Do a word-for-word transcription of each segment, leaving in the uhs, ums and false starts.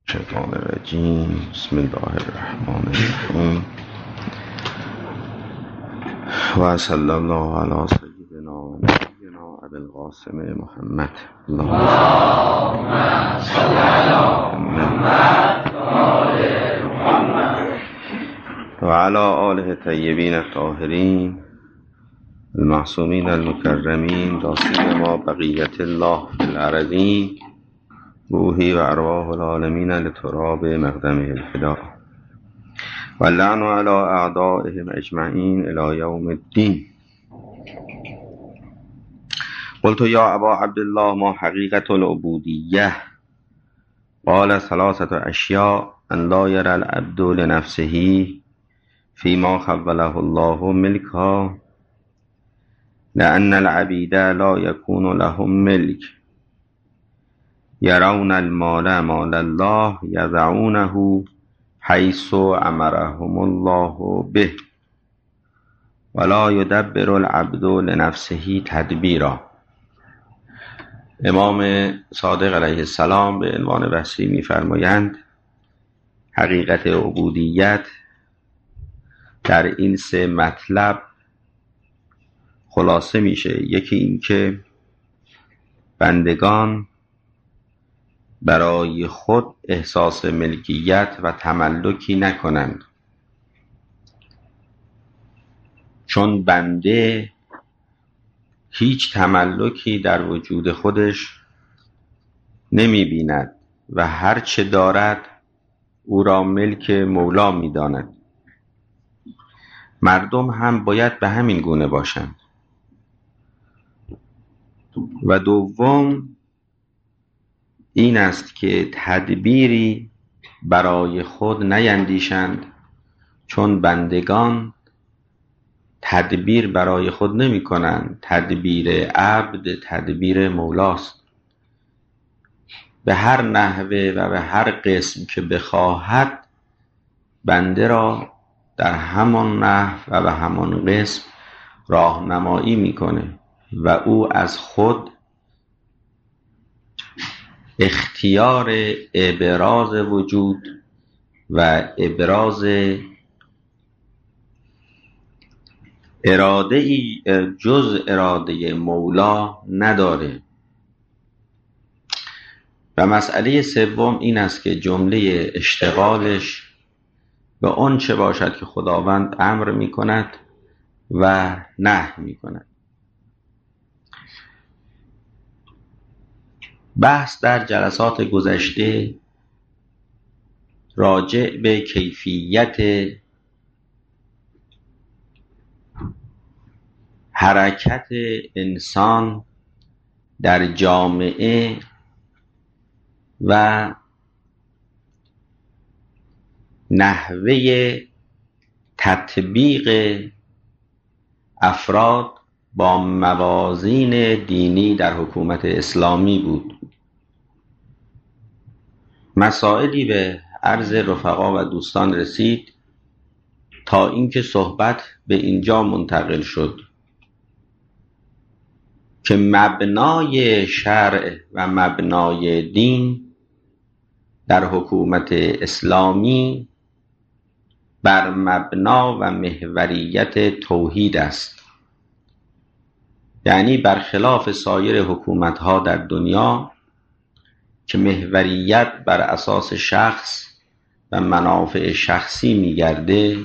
الشیطان الرجیم. بسم الله الرحمن الرحیم و صلی الله علی سیدنا و نبینا ابی القاسم محمد. اللهم صل علی محمد و آل محمد و علی آله الطیبین الطاهرین المعصومین المکرمین لا ما بقیت الله فی الارضین روحی و ارواح العالمین لتراب مقدمه الفدا و لعن علی اعدائهم اجمعین الی یوم الدین. قلت یا ابا عبدالله ما حقیقت العبودیه؟ قال ثلاثة اشیاء: ان لا یرى العبد لنفسه فيما خوله الله ملکا، لأن العبید لا يكون لهم ملک، یرون المال مال الله یضعونه حیث امرهم الله به، ولا یدبر العبد لنفسه تدبیرا. امام صادق علیه السلام به عنوان بحثی می‌فرمایند حقیقت عبودیت در این سه مطلب خلاصه میشه. یکی این که بندگان برای خود احساس ملکیت و تملکی نکنند، چون بنده هیچ تملکی در وجود خودش نمی بیند و هر چه دارد او را ملک مولا می داند. مردم هم باید به همین گونه باشند. و دوم این است که تدبیری برای خود نیندیشند، چون بندگان تدبیر برای خود نمی کنند. تدبیر عبد تدبیر مولاست. به هر نحوه و به هر قسم که بخواهد بنده را در همان نحو و به همان قسم راهنمایی میکنه و او از خود اختیار ابراز وجود و ابراز اراده ای جز اراده مولا نداره. و مسئله سوم این است که جمله اشتغالش به آن چه باشد که خداوند امر می کند و نهی می کند. بحث در جلسات گذشته راجع به کیفیت حرکت انسان در جامعه و نحوه تطبیق افراد با موازین دینی در حکومت اسلامی بود. مسائلی به عرض رفقا و دوستان رسید تا اینکه صحبت به اینجا منتقل شد که مبنای شرع و مبنای دین در حکومت اسلامی بر مبنا و محوریت توحید است. یعنی برخلاف سایر حکومت‌ها در دنیا که محوریت بر اساس شخص و منافع شخصی می‌گرده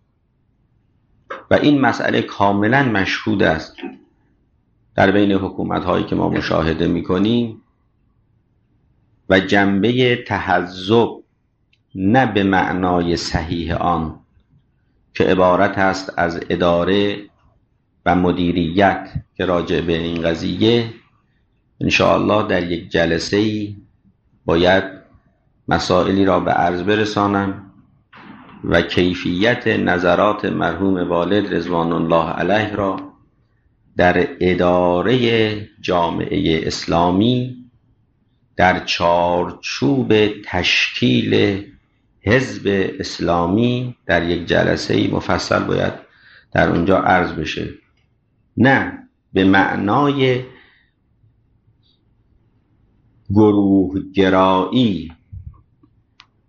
و این مسئله کاملا مشهود است در بین حکومت‌هایی که ما مشاهده می‌کنیم و جنبه تحزب نه به معنای صحیح آن که عبارت است از اداره و مدیریت که راجع به این قضیه انشاءالله در یک جلسه‌ای باید مسائلی را به عرض برسانم و کیفیت نظرات مرحوم والد رضوان الله علیه را در اداره جامعه اسلامی در چارچوب تشکیل حزب اسلامی در یک جلسه مفصل باید در اونجا عرض بشه، نه به معنای گروه گرایی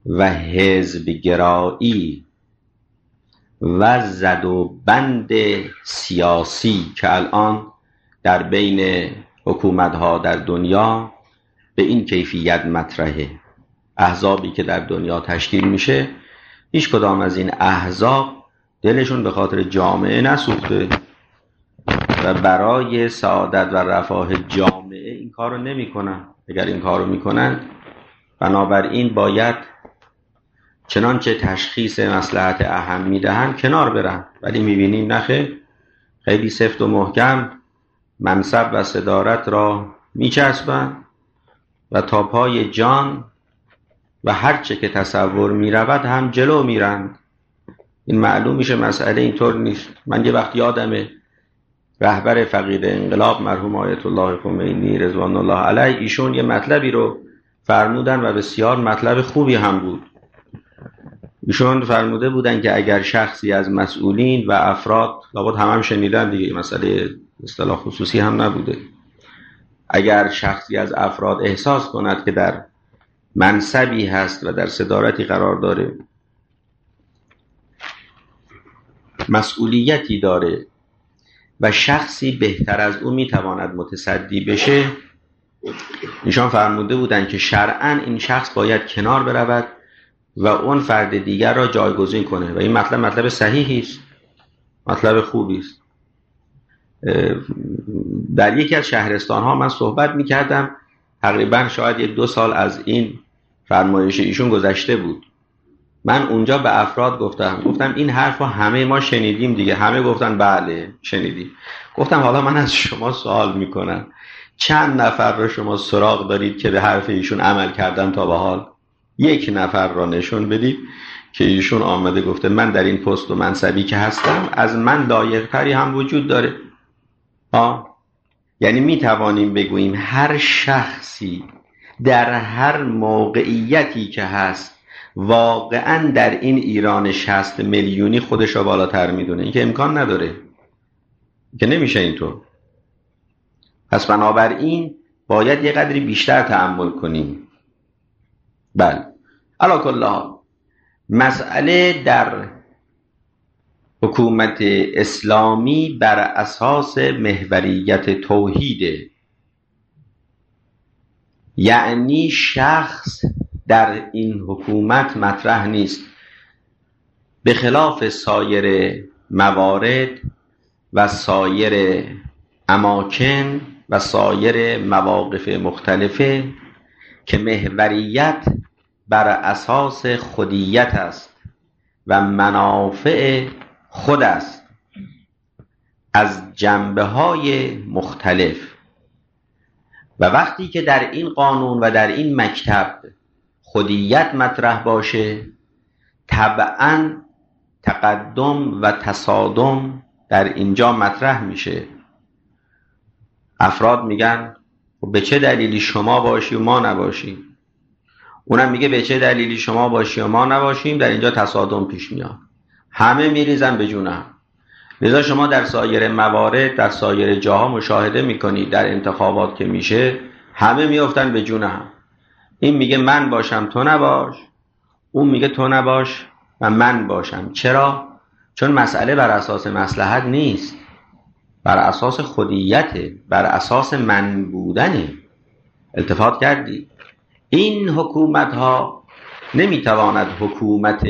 و حزب گرایی و زد و بند سیاسی که الان در بین حکومت‌ها در دنیا به این کیفیت مطرحه، احزابی که در دنیا تشکیل میشه، هیچ کدام از این احزاب دلشون به خاطر جامعه نسوخته و برای سعادت و رفاه جامعه این کار رو نمی کنن. اگر این کار رو می کنن، بنابراین باید چنانچه تشخیص مصلحت اهم می دهن کنار برن، ولی می بینیم نخه خیلی سفت و محکم منصب و صدارت را می چسبن و تا پای جان و هرچه که تصور می رود هم جلو می رند. این معلوم میشه مسئله اینطور نیست. من یه وقت یادمه رهبر فقید انقلاب مرحوم آیت الله خمینی رضوان الله علیه، ایشون یه مطلبی رو فرمودن و بسیار مطلب خوبی هم بود. ایشون فرموده بودن که اگر شخصی از مسئولین و افراد، لابد هم هم شنیدن دیگه، مسئله اصطلاح خصوصی هم نبوده، اگر شخصی از افراد احساس کند که در منصبی هست و در صدارتی قرار داره، مسئولیتی داره و شخصی بهتر از او میتواند متصدی بشه، ایشان فرموده بودند که شرعاً این شخص باید کنار برود و اون فرد دیگر را جایگزین کنه و این مطلب مطلب صحیحی است، مطلب خوبی است. در یکی از شهرستان ها من صحبت میکردم، تقریبا شاید یک دو سال از این فرمایش ایشون گذشته بود. من اونجا به افراد گفتم گفتم این حرف رو همه ما شنیدیم دیگه. همه گفتن بله شنیدیم. گفتم حالا من از شما سوال میکنم، چند نفر رو شما سراغ دارید که به حرف ایشون عمل کردن تا به حال؟ یک نفر را نشون بدید که ایشون آمده گفته من در این پست و منصبی که هستم از من لایق‌تری هم وجود داره. آه یعنی می توانیم بگوییم هر شخصی در هر موقعیتی که هست واقعا در این ایران شصت میلیونی خودش را بالاتر میدونه. این که امکان نداره، که نمیشه اینطور. پس بنابراین باید یه قدری بیشتر تأمل کنیم. بله، علی کل حال مسئله در حکومت اسلامی بر اساس محوریت توحیده، یعنی شخص در این حکومت مطرح نیست، به خلاف سایر موارد و سایر اماکن و سایر مواقف مختلفه که محوریت بر اساس خودیت است و منافع خود است از جنبه‌های مختلف. و وقتی که در این قانون و در این مکتب خودیت مطرح باشه، طبعاً تقدم و تصادم در اینجا مطرح میشه. افراد میگن به چه دلیلی شما باشی و ما نباشیم، اونم میگه به چه دلیلی شما باشی و ما نباشیم. در اینجا تصادم پیش میاد، همه میریزن به جون هم. لذا شما در سایر موارد در سایر جاها مشاهده میکنید در انتخابات که میشه همه میافتن به جون هم. این میگه من باشم تو نباش، اون میگه تو نباش و من باشم. چرا؟ چون مسئله بر اساس مصلحت نیست، بر اساس خودیته، بر اساس من بودنه. التفات کردی؟ این حکومت ها نمیتواند حکومت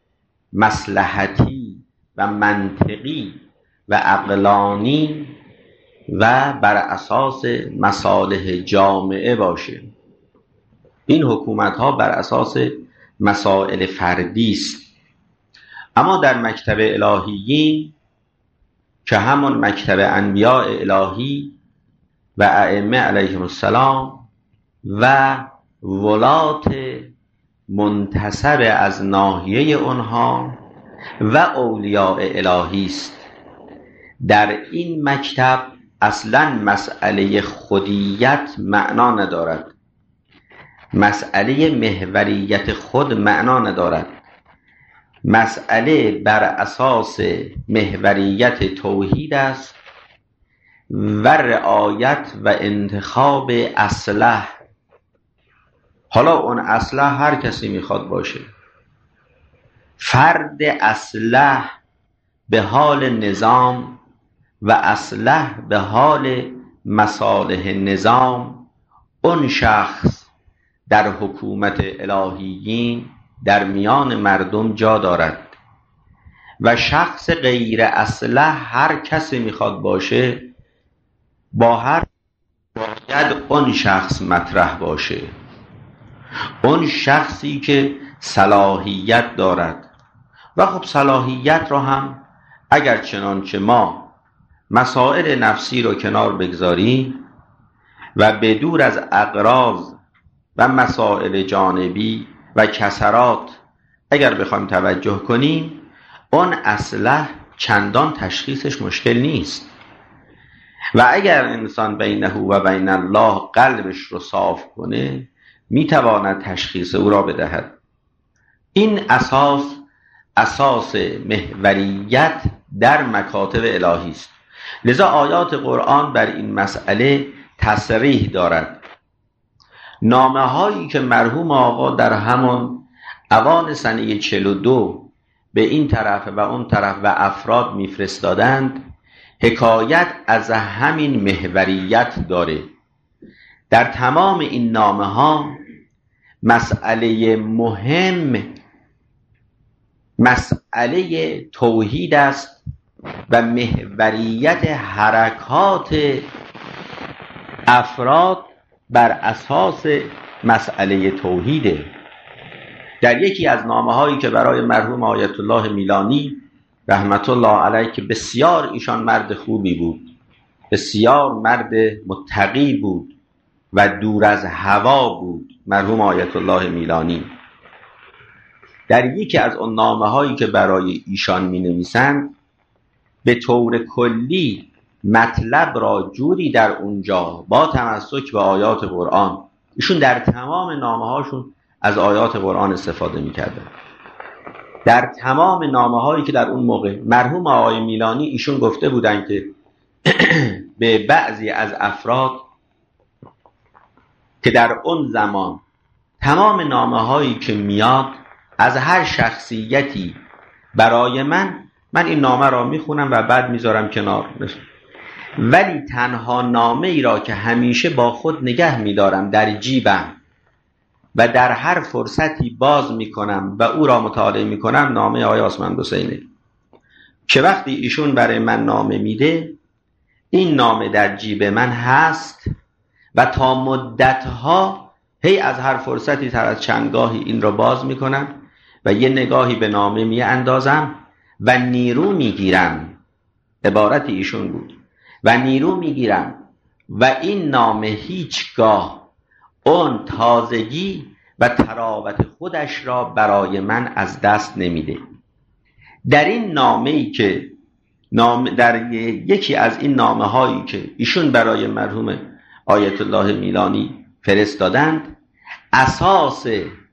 مصلحتی و منطقی و عقلانی و بر اساس مصالح جامعه باشه. این حکومت ها بر اساس مسائل فردی است. اما در مکتب الهیین که همون مکتب انبیاء الهی و ائمه علیهم السلام و ولات منتسب از ناحیه اونها و اولیاء الهی است، در این مکتب اصلا مسئله خودیت معنا ندارد، مسئله محوریت خود معنا ندارد. مسئله بر اساس محوریت توحید است و رعایت و انتخاب اصلح. حالا اون اصلح هر کسی میخواد باشه، فرد اصلح به حال نظام و اصلح به حال مصالح نظام، اون شخص در حکومت الهیین در میان مردم جا دارد و شخص غیر اصلح هر کسی میخواد باشه با هر باید اون شخص مطرح باشه، اون شخصی که صلاحیت دارد. و خب صلاحیت را هم اگر چنانچه ما مسائل نفسی رو کنار بگذاریم و بدور از اغراض و مسائل جانبی و کسرات اگر بخوایم توجه کنیم، اون اصلح چندان تشخیصش مشکل نیست. و اگر انسان بینه و بین الله قلبش رو صاف کنه میتواند تشخیص او را بدهد. این اساس اساس محوریت در مکاتب الهی است. لذا آیات قرآن بر این مسئله تصریح دارد. نامه هایی که مرحوم آقا در همان اوان سنه چهل و دو به این طرف و اون طرف و افراد میفرستادند حکایت از همین محوریت داره. در تمام این نامه ها مسئله مهم مسئله توحید است و محوریت حرکات افراد بر اساس مسئله توحیده. در یکی از نامه هایی که برای مرحوم آیت الله میلانی رحمت الله علیه که بسیار ایشان مرد خوبی بود، بسیار مرد متقی بود و دور از هوا بود مرحوم آیت الله میلانی، در یکی از اون نامه هایی که برای ایشان می نویسند به طور کلی مطلب را جوری در اونجا با تمسک به آیات قرآن، ایشون در تمام نامه هاشون از آیات قرآن استفاده می کردن. در تمام نامه هایی که در اون موقع مرحوم آقای میلانی ایشون گفته بودن که به بعضی از افراد که در اون زمان تمام نامه هایی که میاد از هر شخصیتی برای من من این نامه را میخونم و بعد میذارم کنار، ولی تنها نامه ای را که همیشه با خود نگه میدارم در جیبم و در هر فرصتی باز میکنم و او را مطالعه میکنم نامه آقای آسمان حسینی که وقتی ایشون برای من نامه میده این نامه در جیب من هست و تا مدتها هی از هر فرصتی تر از چندگاهی این را باز میکنم و یه نگاهی به نامه می اندازم و نیرو میگیرم. عبارت ایشون بود و نیرو میگیرم و این نامه هیچگاه اون تازگی و تراوت خودش را برای من از دست نمیده. در این نامه‌ای که نام در یکی از این نامه هایی که ایشون برای مرحوم آیت الله میلانی فرستادند اساس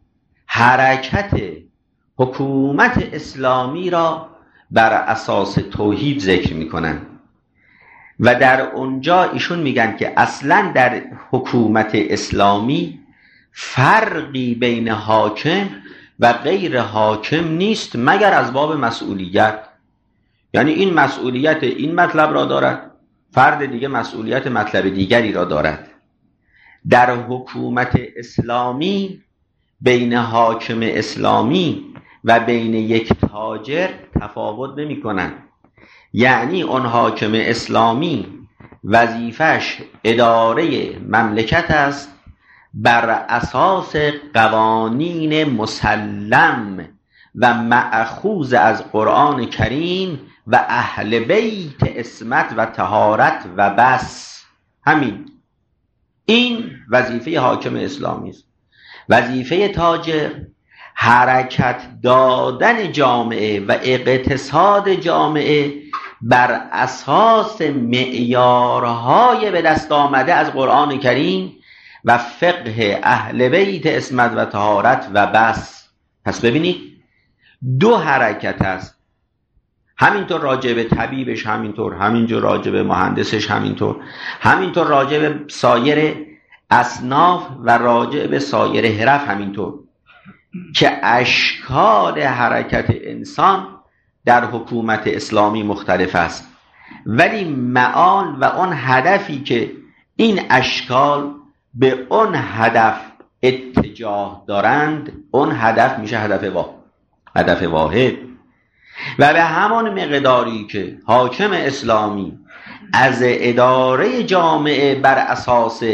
حرکت حکومت اسلامی را بر اساس توحید ذکر میکنند و در اونجا ایشون میگن که اصلا در حکومت اسلامی فرقی بین حاکم و غیر حاکم نیست مگر از باب مسئولیت. یعنی این مسئولیت این مطلب را دارد، فرد دیگه مسئولیت مطلب دیگری را دارد. در حکومت اسلامی بین حاکم اسلامی و بین یک تاجر تفاوت نمی کنند. یعنی اون حاکم اسلامی وظیفش اداره مملکت است بر اساس قوانین مسلم و مأخوذ از قرآن کریم و اهل بیت عصمت و طهارت و بس. همین این وظیفه حاکم اسلامی است. وظیفه تاجر حرکت دادن جامعه و اقتصاد جامعه بر اساس معیارهای به دست آمده از قرآن کریم و فقه اهل بیت عصمت و طهارت و بس. پس ببینید دو حرکت است، همینطور راجع به طبیبش، همینطور همینجور راجع به مهندسش، همینطور همینطور راجع به سایر اصناف و راجع به سایر حرف همینطور. که اشکال حرکت انسان در حکومت اسلامی مختلف است، ولی معال و اون هدفی که این اشکال به اون هدف اتجاه دارند، اون هدف میشه هدف واحد هدف واحد و به همان مقداری که حاکم اسلامی از اداره جامعه بر اساس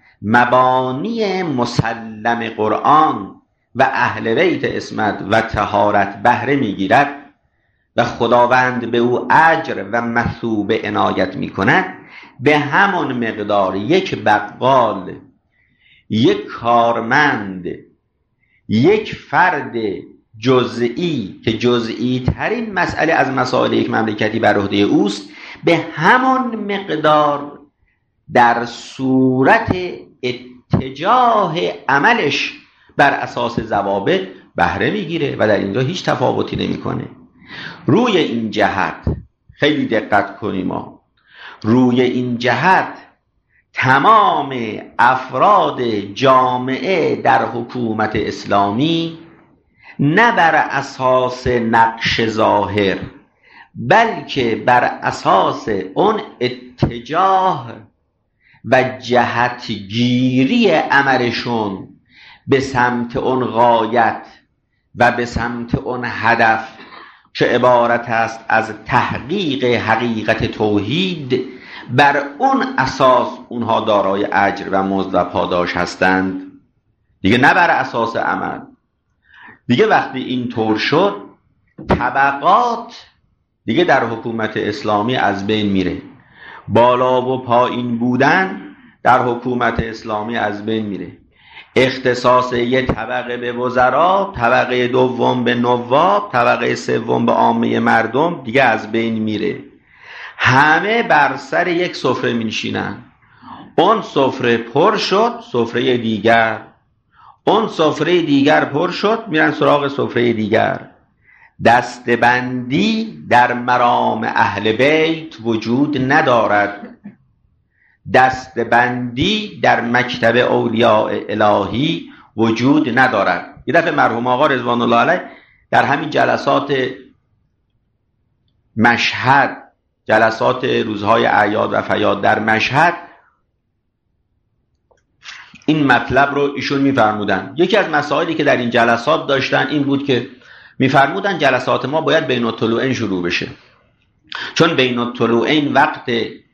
مبانی مسلم قرآن و اهل بیت عصمت و طهارت بهره میگیرد و خداوند به او اجر و مثوبه عنایت میکند، به همان مقدار یک بقال، یک کارمند، یک فرد جزئی که جزئی ترین مسئله از مسائل یک مملکتی بر عهده اوست، به همان مقدار در صورت اتجاه عملش بر اساس ضوابط بهره میگیره و در اینجا هیچ تفاوتی نمیکنه. روی این جهت خیلی دقت کنیم، ما روی این جهت تمام افراد جامعه در حکومت اسلامی نه بر اساس نقش ظاهر بلکه بر اساس اون اتجاه و جهتگیری عملشون به سمت اون غایت و به سمت اون هدف که عبارت است از تحقیق حقیقت توحید، بر اون اساس اونها دارای اجر و مزد و پاداش هستند دیگه، نه بر اساس عمل. دیگه وقتی این طور شد، طبقات دیگه در حکومت اسلامی از بین میره، بالا و پایین بودن در حکومت اسلامی از بین میره، اختصاص یه طبقه به وزرا، طبقه دوم به نواب، طبقه سوم به عامه مردم دیگه از بین میره. همه بر سر یک سفره میشینن، اون سفره پر شد سفره دیگر، اون سفره دیگر پر شد میرن سراغ سفره دیگر. دستبندی در مرام اهل بیت وجود ندارد، دستبندی در مکتب اولیاء الهی وجود ندارد. یه دفعه مرحوم آقا رضوان الله علیه در همین جلسات مشهد، جلسات روزهای اعیاد و فیاد در مشهد، این مطلب رو ایشون میفرمودن. یکی از مسائلی که در این جلسات داشتن این بود که میفرمودن جلسات ما باید بین الطلوعین شروع بشه، چون بین الطلوعین وقت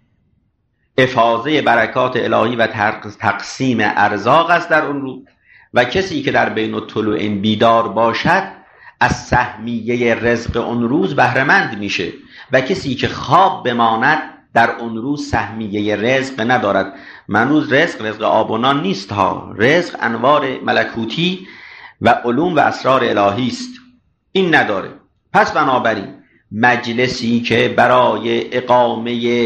افاضه برکات الهی و تقسیم ارزاق است در اون روز، و کسی که در بین الطلوعین بیدار باشد از سهمیه رزق اون روز بهره مند میشه و کسی که خواب بماند در اون روز سهمیه رزق ندارد. من روز رزق رزق آب و نان نیست ها، رزق انوار ملکوتی و علوم و اسرار الهی است، این نداره. پس بنابراین مجلسی که برای اقامه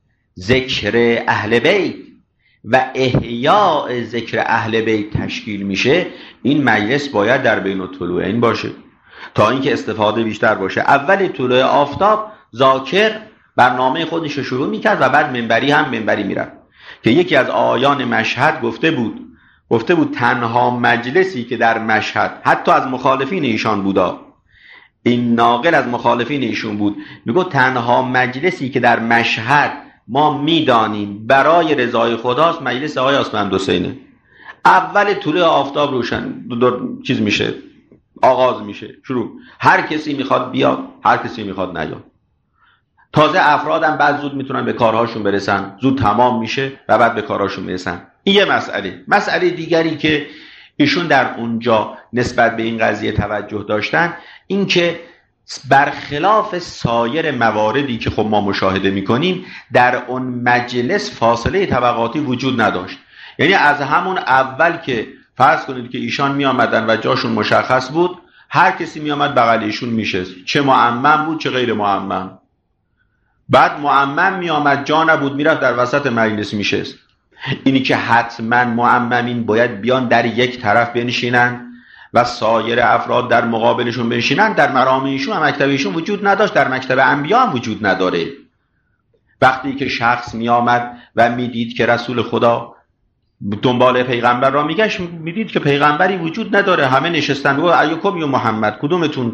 ذکر اهل بیت و احیاء ذکر اهل بیت تشکیل میشه، این مجلس باید در بین الطلوعین باشه تا اینکه استفاده بیشتر باشه. اول طلوع آفتاب ذاکر برنامه خودش رو شروع میکرد و بعد منبری هم منبری میرفت، که یکی از آیان مشهد گفته بود گفته بود تنها مجلسی که در مشهد حتی از مخالفین ایشان بودا، این ناقل از مخالفین ایشون بود، میگه تنها مجلسی که در مشهد ما میدانیم برای رضای خداست مجلس آقای آسمند حسینه. اول طلوع آفتاب روشن چیز میشه، آغاز میشه، شروع، هر کسی میخواد بیاد، هر کسی میخواد نیاد. تازه افرادم بعد زود میتونن به کارهاشون برسن، زود تمام میشه و بعد به کارهاشون برسن. این یه مسئله. مسئله دیگری که ایشون در اونجا نسبت به این قضیه توجه داشتن این که برخلاف سایر مواردی که خب ما مشاهده میکنیم، در اون مجلس فاصله طبقاتی وجود نداشت. یعنی از همون اول که فرض کنید که ایشان می آمدن و جاشون مشخص بود، هر کسی می آمد بغل ایشون میشست، چه معمم بود چه غیر معمم. بعد معمم می آمد جا نبود میرفت در وسط مجلس میشست. اینی که حتما معممین باید بیان در یک طرف بنشینن و سایر افراد در مقابلشون بنشینن، در مرام ایشون و مکتب ایشون وجود نداشت، در مکتب انبیا هم وجود نداره. وقتی که شخص می آمد و می دید که رسول خدا دنبال پیغمبر را میگشت میدید که پیغمبری وجود نداره، همه نشستن و ایوکم یا محمد، کدومتون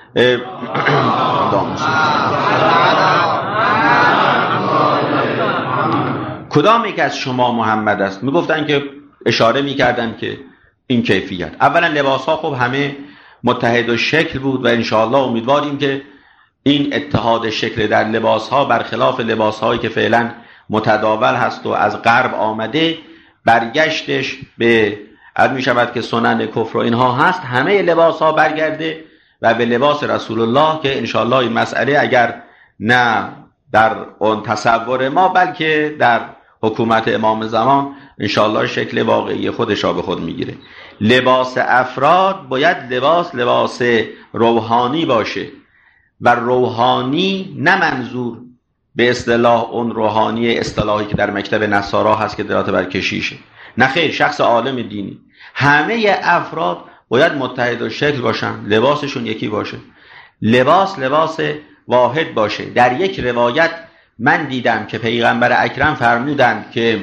کدام یک از شما محمد است؟ میگفتن که اشاره میکردن که این کیفیت. اولا لباس ها خب همه متحد و شکل بود و انشاءالله امیدواریم که این اتحاد شکل در لباس ها برخلاف لباس هایی که فعلا متداول هست و از غرب آمده برگشتش به عد می شود که سنن کفر و اینها هست، همه لباس ها برگرده و به لباس رسول الله که انشاءالله این مسئله اگر نه در اون تصور ما بلکه در حکومت امام زمان انشاءالله شکل واقعی خودش را به خود میگیره. لباس افراد باید لباس لباس روحانی باشه و روحانی نه منظور به اصطلاح اون روحانی اصطلاحی که در مکتب نصارا هست که دلالت بر کشیشه، نه خیر، شخص عالم دینی. همه افراد باید متحد و شکل باشن، لباسشون یکی باشه، لباس لباس واحد باشه. در یک روایت من دیدم که پیغمبر اکرم فرمودند که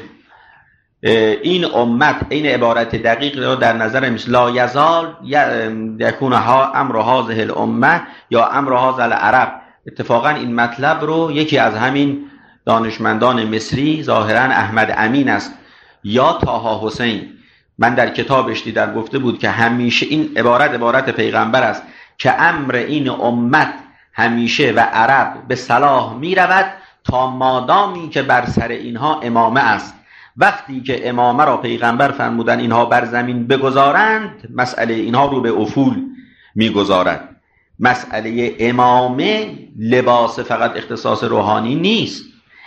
این امت، این عبارت دقیق رو در نظر مثل لا یزال یکون امر هذه الامه یا امر هذا العرب. اتفاقا این مطلب رو یکی از همین دانشمندان مصری ظاهرا احمد امین است یا طاها حسین، من در کتابش دیدم گفته بود که همیشه این عبارت عبارت پیغمبر است که امر این امت همیشه و عرب به صلاح می رود تا مادامی که بر سر اینها امامه است. وقتی که امامه را پیغمبر فرمودن اینها بر زمین بگذارند، مسئله اینها رو به افول میگذارد. مسئله امامه لباس فقط اختصاص روحانی نیست،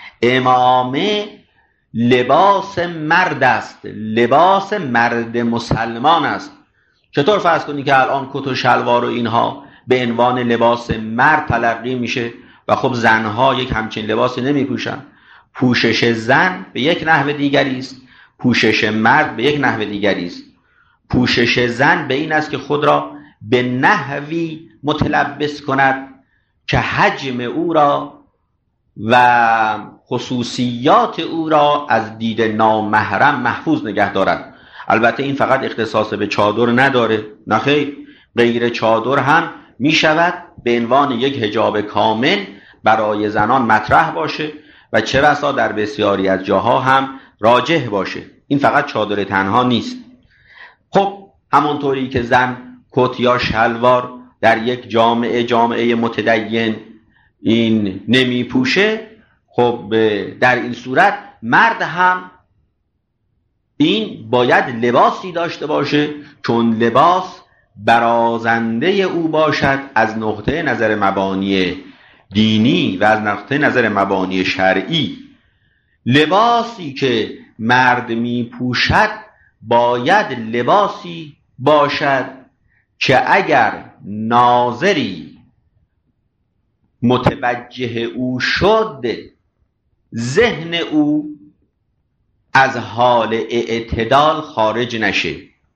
امامه لباس مرد است، لباس مرد مسلمان است. چطور فرض کنی که الان کت و شلوار و اینها به عنوان لباس مرد تلقی میشه و خب زنها یک همچین لباسی نمی پوشن؟ پوشش زن به یک نحو دیگری است، پوشش مرد به یک نحو دیگری است. پوشش زن به این است که خود را به نحوی متلبس کند که حجم او را و خصوصیات او را از دید نامحرم محفوظ نگه دارد. البته این فقط اختصاص به چادر نداره، نه خیر، غیر چادر هم می شود به عنوان یک حجاب کامل برای زنان مطرح باشه و چه بسا در بسیاری از جاها هم راجح باشه. این فقط چادر تنها نیست. خب همونطوری که زن کت یا شلوار در یک جامعه جامعه متدین این نمی پوشه، خب در این صورت مرد هم این باید لباسی داشته باشه چون لباس برازنده او باشد از نقطه نظر مبانی دینی و از نقطه نظر مبانی شرعی. لباسی که مرد می پوشد باید لباسی باشد که اگر ناظری متوجه او شد ذهن او از حال اعتدال خارج نشه.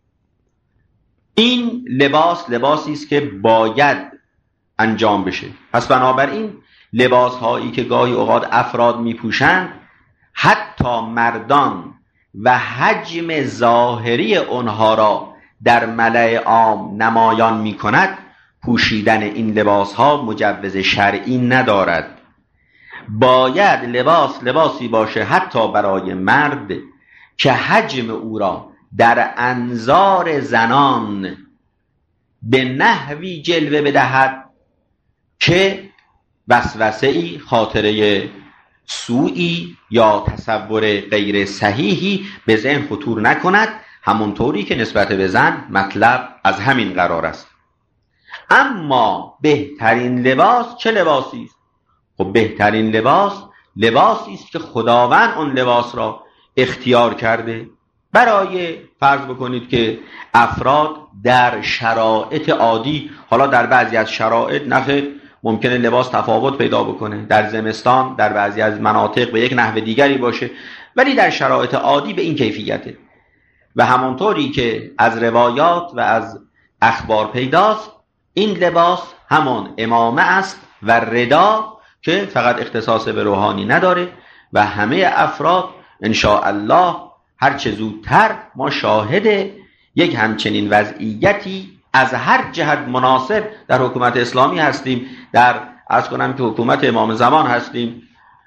این لباس لباسی است که باید انجام بشه. پس بنابراین لباس هایی که گاهی اوقات افراد می پوشند حتی مردان و حجم ظاهری اونها را در ملأ عام نمایان می کند، پوشیدن این لباس ها مجوز شرعی ندارد. باید لباس لباسی باشه حتی برای مرد که حجم او را در انظار زنان به نحوی جلوه بدهد که وسوسه‌ای، خاطره سوئی یا تصور غیر صحیحی به ذهن خطور نکند، همونطوری که نسبت به زن مطلب از همین قرار است. اما بهترین لباس چه لباسی است؟ خب بهترین لباس لباسی است که خداوند اون لباس را اختیار کرده برای، فرض بکنید که افراد در شرایط عادی، حالا در بعضی از شرایط نخیر ممکنه لباس تفاوت پیدا بکنه، در زمستان در بعضی از مناطق به یک نحو دیگری باشه، ولی در شرایط عادی به این کیفیته. و همونطوری که از روایات و از اخبار پیداست، این لباس همان امامه است و ردا که فقط اختصاص به روحانی نداره و همه افراد ان شاء الله هر چه زودتر ما شاهد یک همچنین وضعیتی از هر جهت مناسب در حکومت اسلامی هستیم. در عرض کنم که حکومت امام زمان هستیم.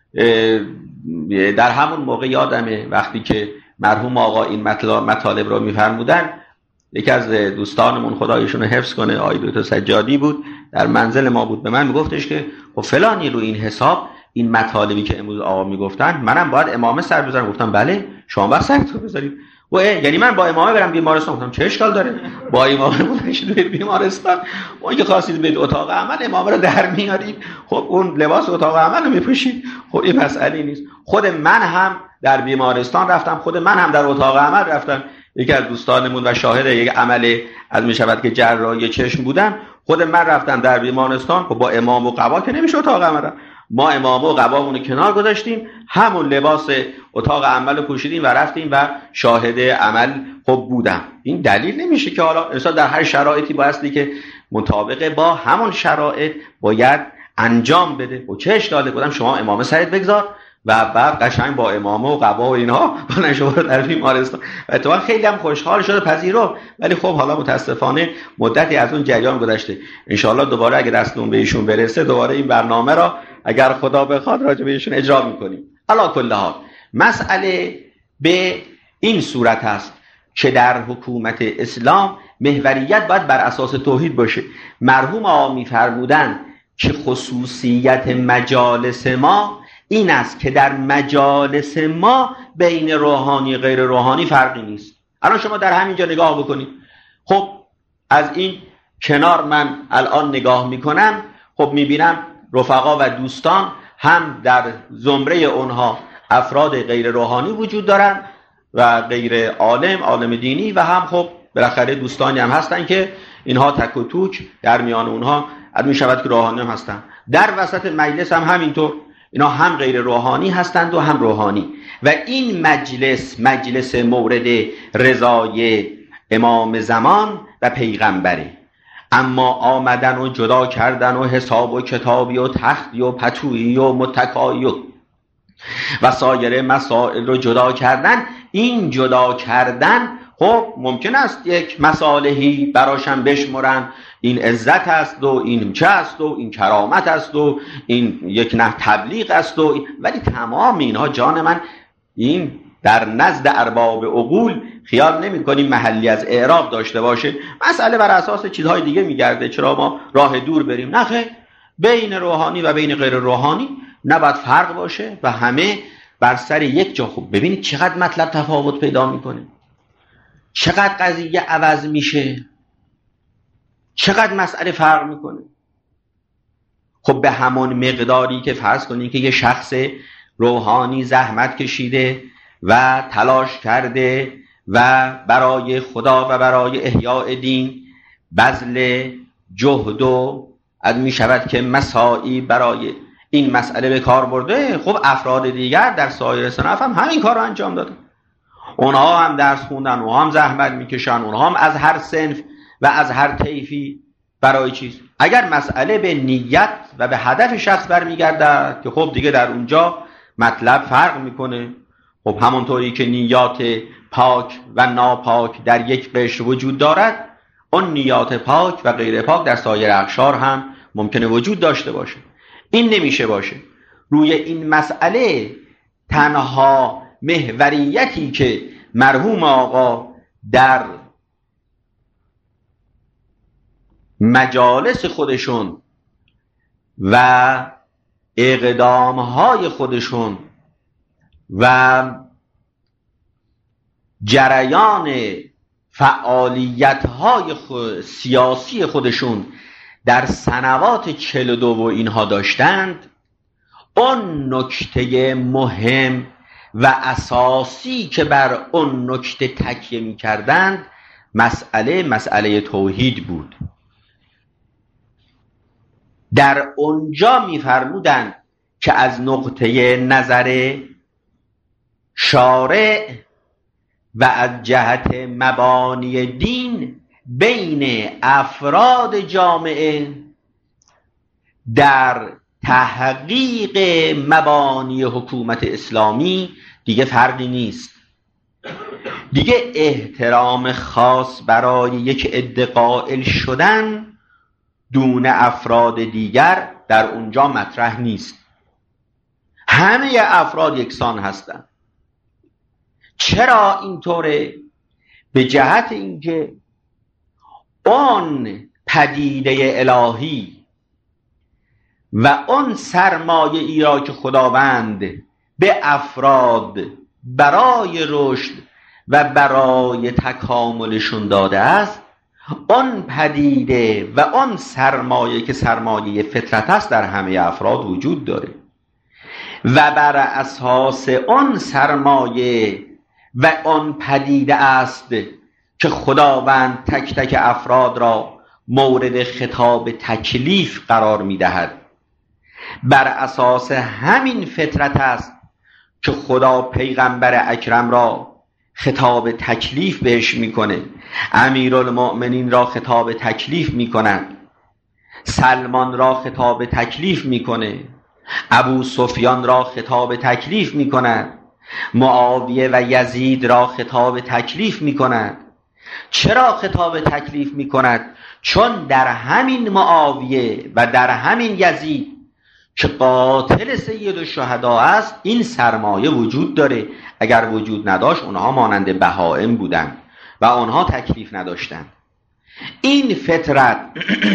در همون موقع یادمه وقتی که مرحوم آقا این مطالب رو میفرمودن، یکی از دوستانمون خدایشون رو حفظ کنه آقای دکتر سجادی بود، در منزل ما بود، به من میگفتش که خب فلانی رو این حساب این مطالبی که امروز آقا میگفتن منم باید امامه سر بذارم. گفتم بله شما باید سرتون بذارید. و یعنی من با امامه برم بیمارستان؟ گفتم چه اشکال داره با امامه بودنشید به بیمارستان؟ اون که خواستید به اتاق عمل امامه رو در میارید، خب اون لباس اتاق عمل رو میپوشید، خب این مسئله نیست. خود من هم در بیمارستان رفتم، خود من هم در اتاق عمل رفتم. یکی از دوستانمون و شاهد یک عمل از میشود که جراحی چشم بودم، خود من رفتم در بیمارستان. خب با امام و قبا که نمیشه اتاق عمل، ما امام و قبامون رو کنار گذاشتیم، همون لباس اتاق عمل رو پوشیدیم و رفتیم و شاهد عمل خب بودم. این دلیل نمیشه که حالا انسان در هر شرایطی بایستی که مطابق با همون شرایط باید انجام بده. و چه اشکالی بودم شما امامه سرت بگذار و بعد قشنگ با امامه و قبا و اینها بلند شو در بیمارستان. و اتفاقا خیلی هم خوشحال شده پذیرفت. ولی خب حالا متاسفانه مدتی از اون جریان گذشته. ان شاءالله دوباره اگه دستمون به ایشون برسه دوباره این برنامه را اگر خدا بخواد راجع به ایشون اجرا میکنیم. علا کل حال مسئله به این صورت است که در حکومت اسلام محوریت باید بر اساس توحید باشه. مرحوم آقا میفرمودن که خصوصیت مجالس ما این است که در مجالس ما بین روحانی غیر روحانی فرقی نیست. الان شما در همینجا نگاه بکنید. خب از این کنار من الان نگاه میکنم، خب میبینم رفقا و دوستان هم در زمره اونها افراد غیر روحانی وجود دارن و غیر عالم، عالم دینی، و هم خب بالاخره دوستانی هم هستن که اینها تک و توک در میان اونها از می شود که روحانی هم هستن. در وسط مجلس هم همینطور اینا هم غیر روحانی هستند و هم روحانی. و این مجلس مجلس مورد رضای امام زمان و پیغمبره. اما آمدن و جدا کردن و حساب و کتابی و تختی و پتویی و متکایی و و سایر مسائل رو جدا کردن، این جدا کردن خب ممکن است یک مصالحی براشم بشمرن، این عزت است و این چه است و این کرامت است و این یک نه تبلیغ است و این... ولی تمام اینها جان من این در نزد ارباب عقول خیال نمی کنیم محلی از اعراب داشته باشه. مسئله بر اساس چیزهای دیگه میگرده. چرا ما راه دور بریم؟ نه خیر، بین روحانی و بین غیر روحانی نباید فرق باشه و همه بر سر یک جا. خوب ببینید چقدر مطلب تفاوت پیدا میکنه، چقدر قضیه عوض میشه، چقدر مسئله فرق میکنه. خب به همون مقداری که فرض کنید که یه شخص روحانی زحمت کشیده و تلاش کرده و برای خدا و برای احیاء دین بذل جهد و از می شود که مساعی برای این مسئله به کار برده، خب افراد دیگر در سایر صنف هم همین کار رو انجام دادن. اونها هم درس خوندن، اونها هم زحمت میکشن، اونها هم از هر صنف و از هر طیفی برای چیز. اگر مسئله به نیت و به هدف شخص برمیگرده که خب دیگه در اونجا مطلب فرق میکنه. خب همونطوری که نیات پاک و ناپاک در یک قشر وجود دارد، اون نیات پاک و غیر پاک در سایر اقشار هم ممکنه وجود داشته باشه. این نمیشه باشه. روی این مسئله تنها محوریتی که مرحوم آقا در مجالس خودشون و اقدامهای خودشون و جریان فعالیت‌های خود سیاسی خودشون در سنوات چهل و دو و اینها داشتند، اون نکته مهم و اساسی که بر اون نکته تکیه می کردند مسئله مسئله توحید بود. در اونجا می فرمودند که از نقطه نظر شارع و از جهت مبانی دین بین افراد جامعه در تحقیق مبانی حکومت اسلامی دیگه فرقی نیست. دیگه احترام خاص برای یک عده قائل شدن دون افراد دیگر در اونجا مطرح نیست. همه افراد یکسان هستند. چرا اینطوره؟ به جهت اینکه اون پدیده الهی و اون سرمایه ای را که خداوند به افراد برای رشد و برای تکاملشون داده است، اون پدیده و اون سرمایه که سرمایه فطرت است در همه افراد وجود داره و بر اساس اون سرمایه و اون پدیده است که خداوند تک تک افراد را مورد خطاب تکلیف قرار می‌دهد. بر اساس همین فطرت است که خدا پیغمبر اکرم را خطاب تکلیف بهش میکنه، امیرالمؤمنین را خطاب تکلیف میکنه، سلمان را خطاب تکلیف میکنه، ابو سفیان را خطاب تکلیف میکنه، معاویه و یزید را خطاب تکلیف میکند. چرا خطاب تکلیف میکند؟ چون در همین معاویه و در همین یزید که قاتل سید الشهدا است این سرمایه وجود داره. اگر وجود نداشت اونها مانند بهائم بودند و آنها تکلیف نداشتند. این فطرت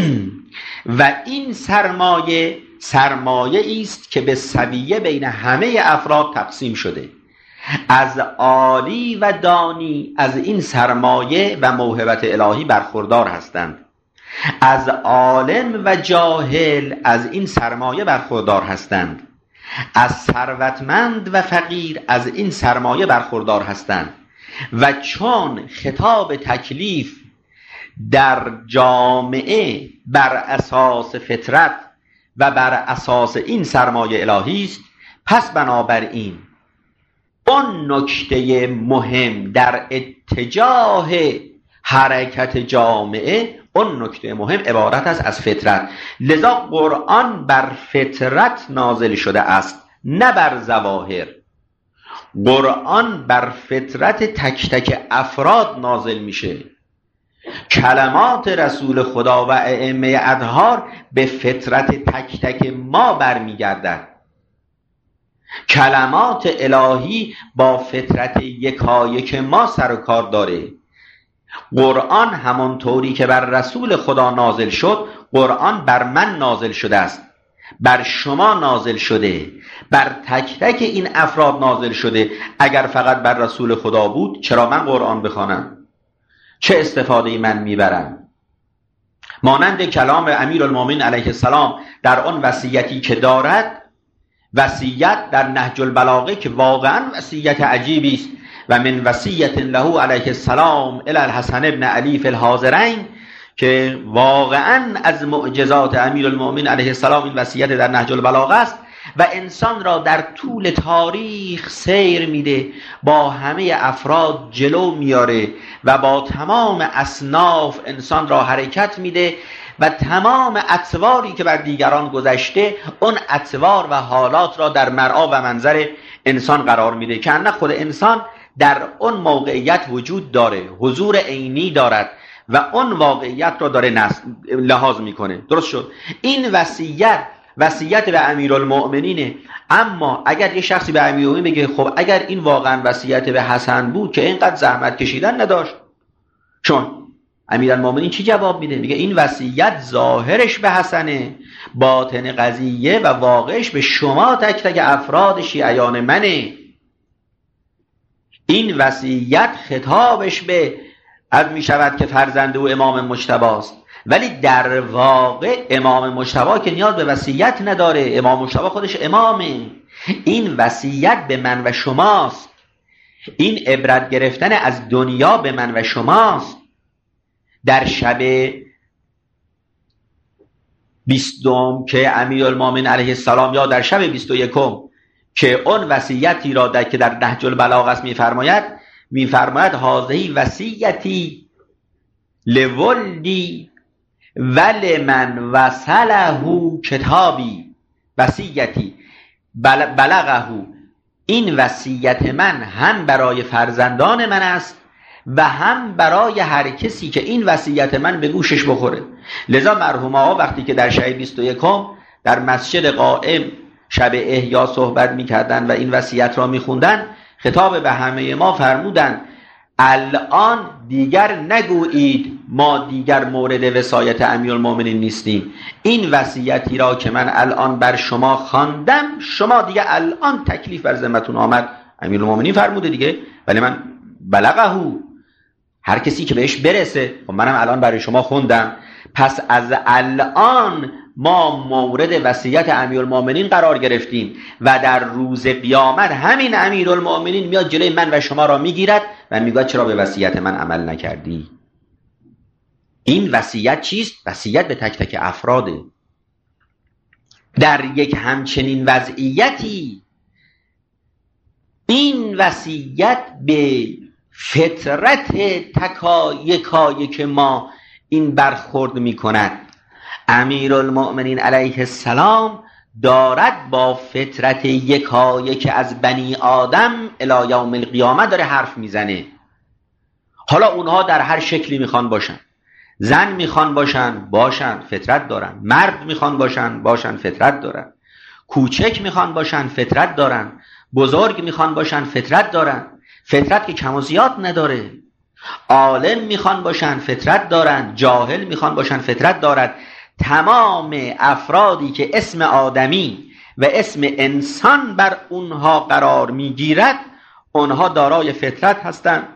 و این سرمایه سرمایه است که به سویه بین همه افراد تقسیم شده. از عالی و دانی از این سرمایه و موهبت الهی برخوردار هستند، از عالم و جاهل از این سرمایه برخوردار هستند، از ثروتمند و فقیر از این سرمایه برخوردار هستند. و چون خطاب تکلیف در جامعه بر اساس فطرت و بر اساس این سرمایه الهی است، پس بنابراین اون نکته مهم در اتجاه حرکت جامعه، اون نکته مهم عبارت است از فطرت. لذا قرآن بر فطرت نازل شده است، نه بر ظواهر. قرآن بر فطرت تک تک افراد نازل میشه. کلمات رسول خدا و ائمه اطهار به فطرت تک تک ما برمیگردد. کلمات الهی با فطرت یکایک ما سر و کار داره. قرآن همانطوری که بر رسول خدا نازل شد، قرآن بر من نازل شده است، بر شما نازل شده، بر تک تک این افراد نازل شده. اگر فقط بر رسول خدا بود چرا من قرآن بخوانم؟ چه استفاده من میبرم؟ مانند کلام امیرالمومنین علیه السلام در آن وصیتی که دارد، وصیت در نهج البلاغه که واقعا وصیت عجیبی است، و من وصیت له علیه السلام الی الحسن ابن علی فی الحاضرین، که واقعا از معجزات امیرالمومنین علیه السلام این وصیت در نهج البلاغه است و انسان را در طول تاریخ سیر میده، با همه افراد جلو میاره و با تمام اصناف انسان را حرکت میده و تمام اطواری که بر دیگران گذشته اون اطوار و حالات را در مرآ و منظر انسان قرار میده که نه خود انسان در اون موقعیت وجود داره، حضور عینی دارد و اون واقعیت را داره لحاظ میکنه. درست شد؟ این وصیت وصیت به امیرالمؤمنینه. اما اگر یه شخصی به امیرالمؤمنین بگه خب اگر این واقعا وصیت به حسن بود که اینقدر زحمت کشیدن نداشت، چون امیرالمؤمنین چی جواب میده؟ میگه این وصیت ظاهرش به حسنه، باطن قضیه و واقعش به شما تک تک افراد شیعیان منه. این وصیت خطابش به از می شود که فرزند او امام مجتبی است، ولی در واقع امام مجتبی که نیاز به وصیت نداره، امام مجتبی خودش امامه. این وصیت به من و شماست، این عبرت گرفتن از دنیا به من و شماست. در شب بیستم که امیرالمومنین علیه السلام، یا در شب بیست و یکم که اون وصیتی را در که در نهج البلاغه است میفرماید میفرماید هذه وصیتی لولدی ولمن وصله کتابی، وصیتی بلغه، این وصیت من هم برای فرزندان من است و هم برای هر کسی که این وصیت من به گوشش بخوره. لذا مرحوم آقا وقتی که در شب بیست و یکم در مسجد قائم شب احیا صحبت میکردن و این وصیت را میخوندن، خطاب به همه ما فرمودن الان دیگر نگویید ما دیگر مورد وصایت امیرالمومنین نیستیم. این وصیتی را که من الان بر شما خواندم، شما دیگه الان تکلیف بر ذمتون آمد. امیرالمومنین فرموده دیگه، ولی من بلغه، هر کسی که بهش برسه. و منم الان برای شما خوندم، پس از الان ما مورد وصیت امیرالمومنین قرار گرفتیم و در روز قیامت همین امیرالمومنین میاد جلوی من و شما را میگیرد و میگه چرا به وصیت من عمل نکردی؟ این وصیت چیست؟ وصیت به تک تک افراده. در یک همچنین وضعیتی این وصیت به فطرت تکایکایک ما این برخورد میکند. امیرالمؤمنین علیه السلام دارد با فطرت یکایک از بنی آدم الی یوم القیامه داره حرف میزنه. حالا اونها در هر شکلی میخوان باشن، زن میخوان باشن باشن، فطرت دارن. مرد میخوان باشن باشن، فطرت دارن. کوچک میخوان باشن، فطرت دارن. بزرگ میخوان باشن، فطرت دارن. فطرت که کم و زیاد نداره. عالم میخوان باشن، فطرت دارن. جاهل میخوان باشن، فطرت دارد. تمام افرادی که اسم آدمی و اسم انسان بر اونها قرار میگیرد، اونها دارای فطرت هستند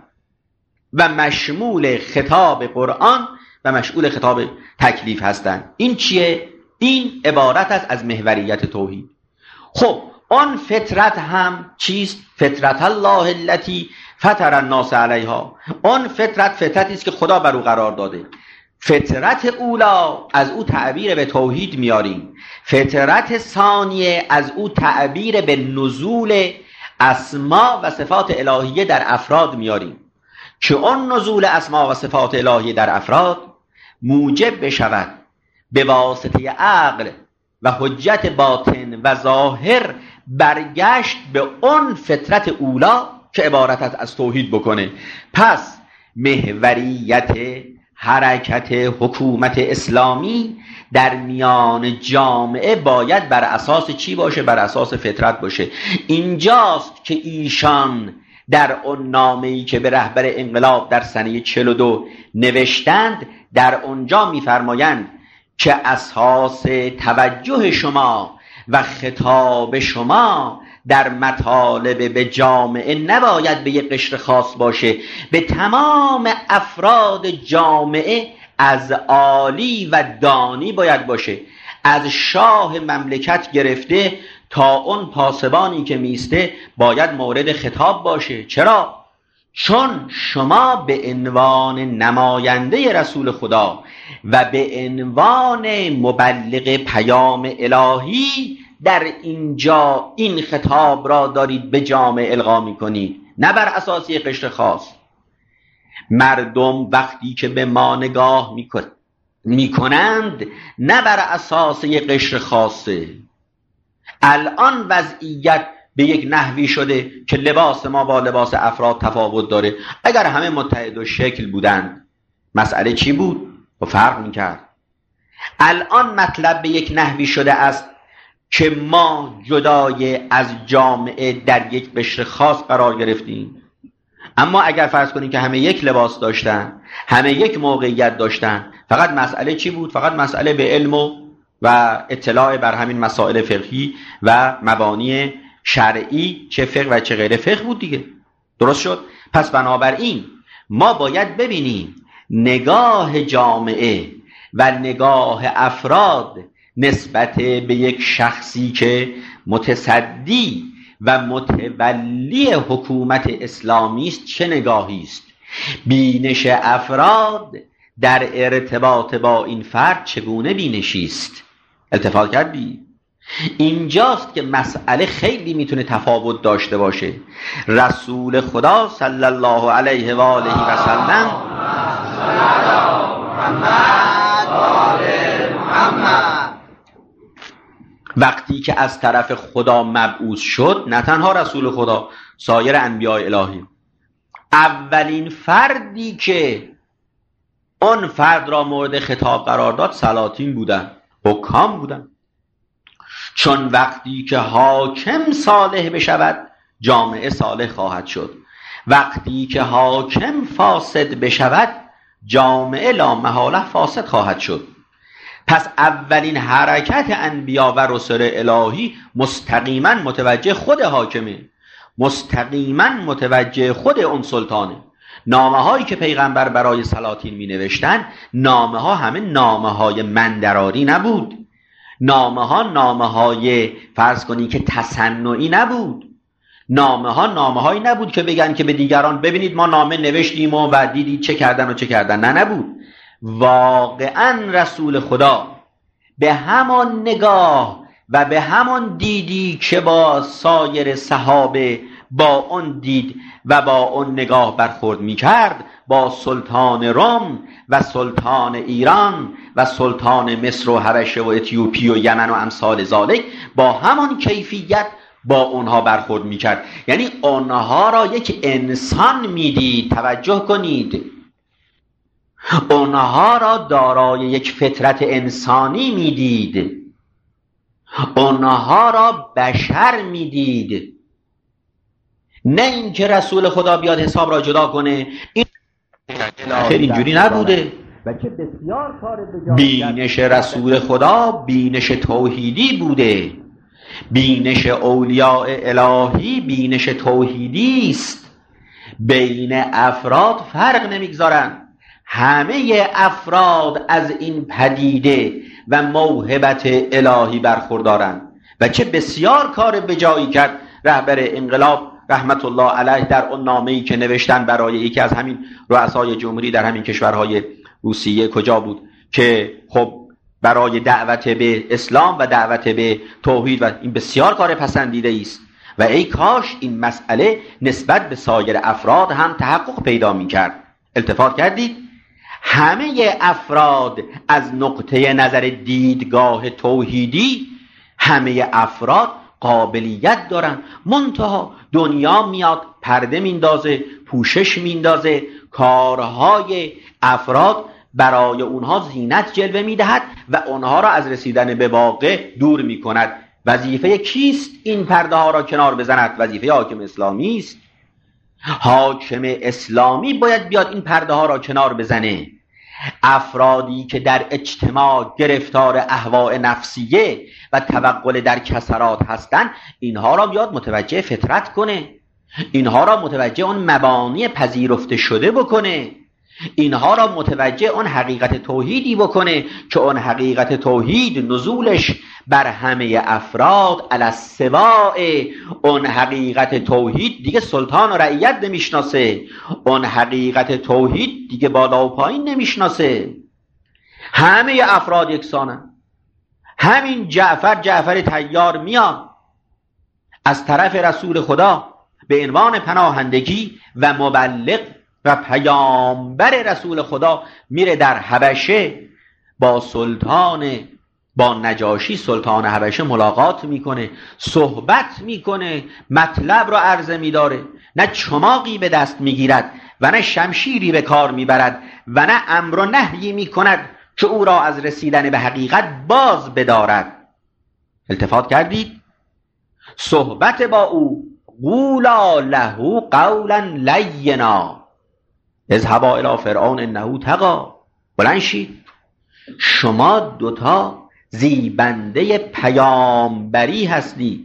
و مشمول خطاب قرآن و مشمول خطاب تکلیف هستند. این چیه؟ این عبارت است از محوریت توحید. خب آن فطرت هم چیست؟ فطرت الله التي فطر الناس علیها. آن فطرت فطرتی است که خدا بر او قرار داده. فطرت اولا از او تعبیر به توحید میاریم. فطرت ثانیه از او تعبیر به نزول اسما و صفات الهیه در افراد میاریم که اون نزول اسما و صفات الهیه در افراد موجب بشود به واسطه عقل و حجت باطن و ظاهر برگشت به اون فطرت اولا که عبارت است از توحید بکنه. پس محوریت حرکت حکومت اسلامی در میان جامعه باید بر اساس چی باشه؟ بر اساس فطرت باشه. اینجاست که ایشان در اون نامه‌ای که به رهبر انقلاب در سنه چهل و دو نوشتند، در اونجا می‌فرمایند که اساس توجه شما و خطاب شما در مطالب به جامعه نباید به یک قشر خاص باشه، به تمام افراد جامعه از عالی و دانی باید باشه، از شاه مملکت گرفته تا اون پاسبانی که میسته باید مورد خطاب باشه. چرا؟ چون شما به عنوان نماینده رسول خدا و به عنوان مبلغ پیام الهی در اینجا این خطاب را دارید به جامعه القا میکنید، نه بر اساس یک قشر خاص. مردم وقتی که به ما نگاه میکنند نه بر اساس یک قشر خاصه. الان وضعیت به یک نحوی شده که لباس ما با لباس افراد تفاوت داره. اگر همه متحد و شکل بودند مسئله چی بود؟ و فرق میکرد. الان مطلب به یک نحوی شده است که ما جدای از جامعه در یک قشر خاص قرار گرفتیم. اما اگر فرض کنیم که همه یک لباس داشتن، همه یک موقعیت داشتن، فقط مسئله چی بود؟ فقط مسئله به علم و, و اطلاع بر همین مسائل فقهی و مبانی شرعی، چه فقه و چه غیر فقه بود دیگه. درست شد؟ پس بنابراین ما باید ببینیم نگاه جامعه و نگاه افراد نسبت به یک شخصی که متصدی و متولی حکومت اسلامی است چه نگاهی است. بینش افراد در ارتباط با این فرد چگونه بینشی است. التفات کردی؟ اینجاست که مسئله خیلی میتونه تفاوت داشته باشه. رسول خدا صلی الله علیه و آله و سلم وقتی که از طرف خدا مبعوث شد، نه تنها رسول خدا، سایر انبیاء الهی اولین فردی که اون فرد را مورد خطاب قرار داد سلاطین بودن، حکام بودن. چون وقتی که حاکم صالح بشود جامعه صالح خواهد شد، وقتی که حاکم فاسد بشود جامعه لا محاله فاسد خواهد شد. پس اولین حرکت انبیا و رسل الهی مستقیما متوجه خود حاکمه، مستقیما متوجه خود اون سلطانه. نامه هایی که پیغمبر برای سلاطین می نوشتن، نامه ها همه نامه های مندراری نبود، نامه ها نامه های فرض کنی که تصنعی نبود، نامه ها نامه هایی نبود که بگن که به دیگران ببینید ما نامه نوشتیم و, و دیدید چه کردن و چه کردن. نه نبود. واقعا رسول خدا به همان نگاه و به همان دیدی که با سایر صحابه با اون دید و با اون نگاه برخورد می کرد، با سلطان روم و سلطان ایران و سلطان مصر و حبشه و اتیوپی و یمن و امثال ذالک، با همان کیفیت با اونها برخورد می کرد. یعنی اونها را یک انسان می دید. توجه کنید، اونها را دارای یک فطرت انسانی می دید، اونها را بشر می دید. نه اینکه رسول خدا بیاد حساب را جدا کنه. این خیلی اینجوری نبوده. بینش رسول خدا بینش توحیدی بوده. بینش اولیاء الهی بینش توحیدی است. بین افراد فرق نمیگذارن. همه افراد از این پدیده و موهبت الهی برخوردارن. و چه بسیار کار بجایی کرد رهبر انقلاب رحمت الله علیه در اون نامه‌ای که نوشتن برای یکی از همین رؤسای جمهوری در همین کشورهای روسیه کجا بود که خب برای دعوت به اسلام و دعوت به توحید، و این بسیار کار پسندیده است و ای کاش این مسئله نسبت به سایر افراد هم تحقق پیدا می‌کرد. التفات کردید؟ همه افراد از نقطه نظر دیدگاه توحیدی همه افراد قابلیت دارن، منتها دنیا میاد پرده میندازه، پوشش میندازه، کارهای افراد برای اونها زینت جلوه میدهد و اونها را از رسیدن به واقع دور میکند. وظیفه کیست این پرده ها را کنار بزند؟ وظیفه حاکم اسلامی است. حاکم اسلامی باید بیاد این پرده ها را کنار بزنه. افرادی که در اجتماع گرفتار اهواء نفسیه و توغل در کسرات هستند، اینها را بیاد متوجه فطرت کنه، اینها را متوجه اون مبانی پذیرفته شده بکنه، اینها را متوجه اون حقیقت توحیدی بکنه که اون حقیقت توحید نزولش بر همه افراد علی السواء. اون حقیقت توحید دیگه سلطان و رعیت نمیشناسه، اون حقیقت توحید دیگه بالا و پایین نمیشناسه. همه افراد یکسانن. همین جعفر جعفر طیار میاد از طرف رسول خدا به عنوان پناهندگی و مبلغ و پیامبر رسول خدا میره در حبشه، با سلطان با نجاشی سلطان حبشه ملاقات میکنه، صحبت میکنه، مطلب رو عرضه میداره. نه چماقی به دست میگیرد و نه شمشیری به کار میبرد و نه امر و نهی میکند که او را از رسیدن به حقیقت باز بدارد. التفات کردید؟ صحبت با او قولا له قولا لینا اذهبا الی فرعون انه طغی. بلند شید، شما دوتا زیبنده پیامبری هستید،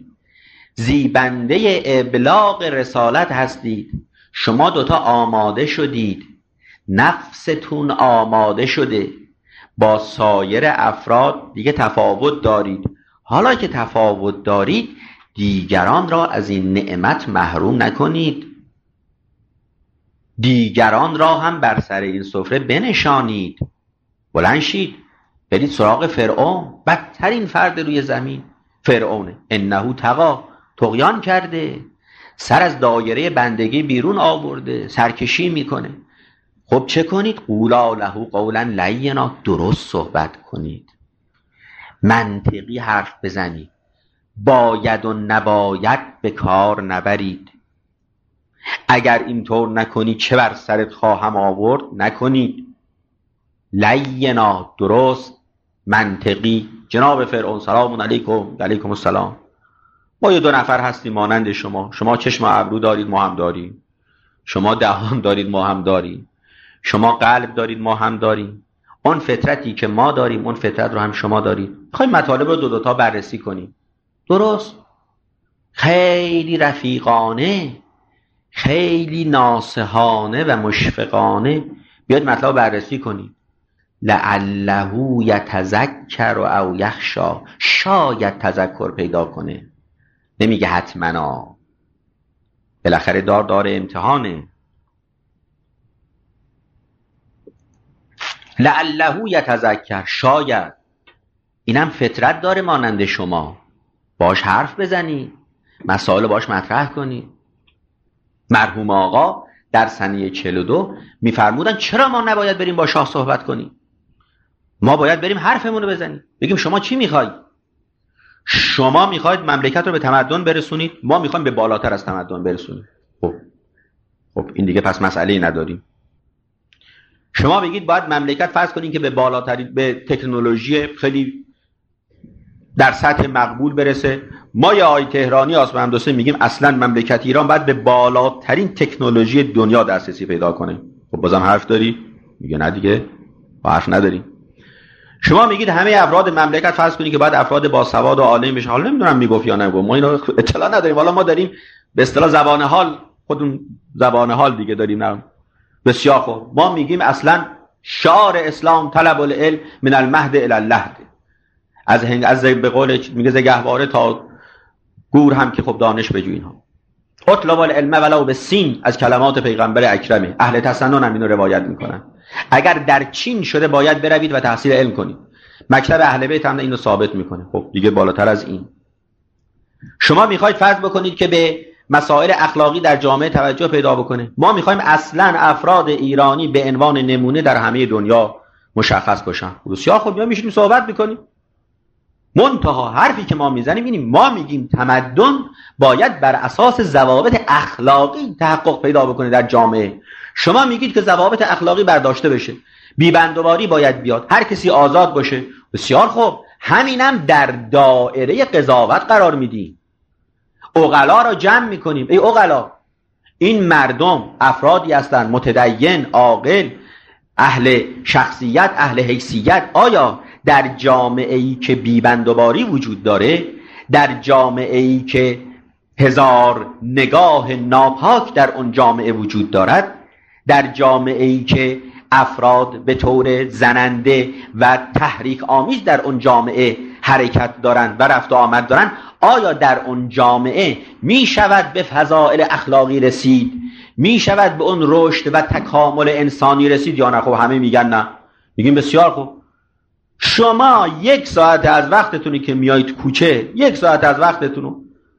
زیبنده ابلاغ رسالت هستید. شما دوتا آماده شدید، نفستون آماده شده، با سایر افراد دیگه تفاوت دارید. حالا که تفاوت دارید دیگران را از این نعمت محروم نکنید، دیگران را هم بر سر این سفره بنشانید. بلند شید، برید سراغ فرعون، بدترین فرد روی زمین فرعونه. انه طغی، طغیان کرده، سر از دایره بندگی بیرون آورده، سرکشی میکنه. خب چه کنید؟ قولا له قولا لینا، درست صحبت کنید، منطقی حرف بزنید، باید و نباید به کار نبرید. اگر اینطور نکنی چه بر سرت خواهم آورد. نکنید. لینا، درست، منطقی. جناب فرعون سلام علیکم. علیکم السلام. ما یه دو نفر هستیم مانند شما. شما چشم و ابرو دارید، ما هم داریم. شما دهان دارید، ما هم داریم. شما قلب دارید، ما هم داریم. اون فطرتی که ما داریم اون فطرت رو هم شما دارید. میخوایم مطالب رو دو دوتا بررسی کنیم. درست؟ خیلی رفیقانه، خیلی ناصحانه و مشفقانه بیاد مطلب بررسی کنید. لعله یتذکر او یخشی، شاید تذکر پیدا کنه. نمیگه حتما، بالاخره دار دار امتحانه. لعله یتذکر، شاید. اینم فطرت داره مانند شما. باش حرف بزنی، مسائل باش مطرح کنی. مرحوم آقا در سنه چهل و دو میفرمودن چرا ما نباید بریم با شاه صحبت کنیم؟ ما باید بریم حرفمون رو بزنیم، بگیم شما چی میخواید؟ شما میخواید مملکت رو به تمدن برسونید، ما میخوایم به بالاتر از تمدن برسونیم. خب خب این دیگه پس مسئله‌ای نداریم. شما بگید باید مملکت فرض کنید که به بالاتری، به تکنولوژی خیلی در سطح مقبول برسه. ما یا آی تهرانی آسمان همدوسته میگیم اصلا مملکت ایران باید به بالاترین تکنولوژی دنیا دسترسی پیدا کنه. خب بازم حرف داری؟ میگه نه دیگه، با حرف نداری. شما میگید همه افراد مملکت فرض کنید که باید افراد باسواد و عالم بشه. حالا نمیدونم میگفت یا نگفت، ما اینو اطلاع نداریم. حالا ما داریم به اصطلاح زبان حال، خودمون زبان حال دیگه داریم. نه بسیار خوب. ما میگیم اصلا شعار اسلام طلب العلم من المهد الی اللحد. از هنگ از به قول میگه ز گهواره تا گور هم که خب دانش بجو. اینها اطلب العلم ولو بالسین از کلمات پیغمبر اکرمه. اهل تسنن هم اینو روایت میکنن. اگر در چین شده باید بروید و تحصیل علم کنید. مکتب اهل بیت هم اینو ثابت میکنه. خب دیگه بالاتر از این شما میخواید فرض بکنید که به مسائل اخلاقی در جامعه توجه پیدا بکنه. ما میخوایم اصلا افراد ایرانی به عنوان نمونه در همه دنیا مشخص باشن. بسیار خب، یا میشیم صحبت میکنیم. منتها حرفی که ما میزنیم اینیم، ما میگیم تمدن باید بر اساس ضوابط اخلاقی تحقق پیدا بکنه در جامعه. شما میگید که ضوابط اخلاقی برداشته بشه، بیبندوباری باید بیاد، هر کسی آزاد باشه. بسیار خوب، همینم در دایره قضاوت قرار میدیم. عقلا را جمع میکنیم. ای عقلا، این مردم افرادی هستند متدین، عاقل، اهل شخصیت، اهل حیثیت. آیا در جامعه‌ای که بیبندوباری وجود داره، در جامعه‌ای که هزار نگاه ناپاک در اون جامعه وجود دارد، در جامعه‌ای که افراد به طور زننده و تحریک آمیز در اون جامعه حرکت دارند و رفت و آمد دارند، آیا در اون جامعه می شود به فضائل اخلاقی رسید؟ می شود به اون رشد و تکامل انسانی رسید یا نه؟ خب همه میگن نه. میگیم بسیار خوب. شما یک ساعت از وقتتونی که میایید کوچه، یک ساعت از وقتتونو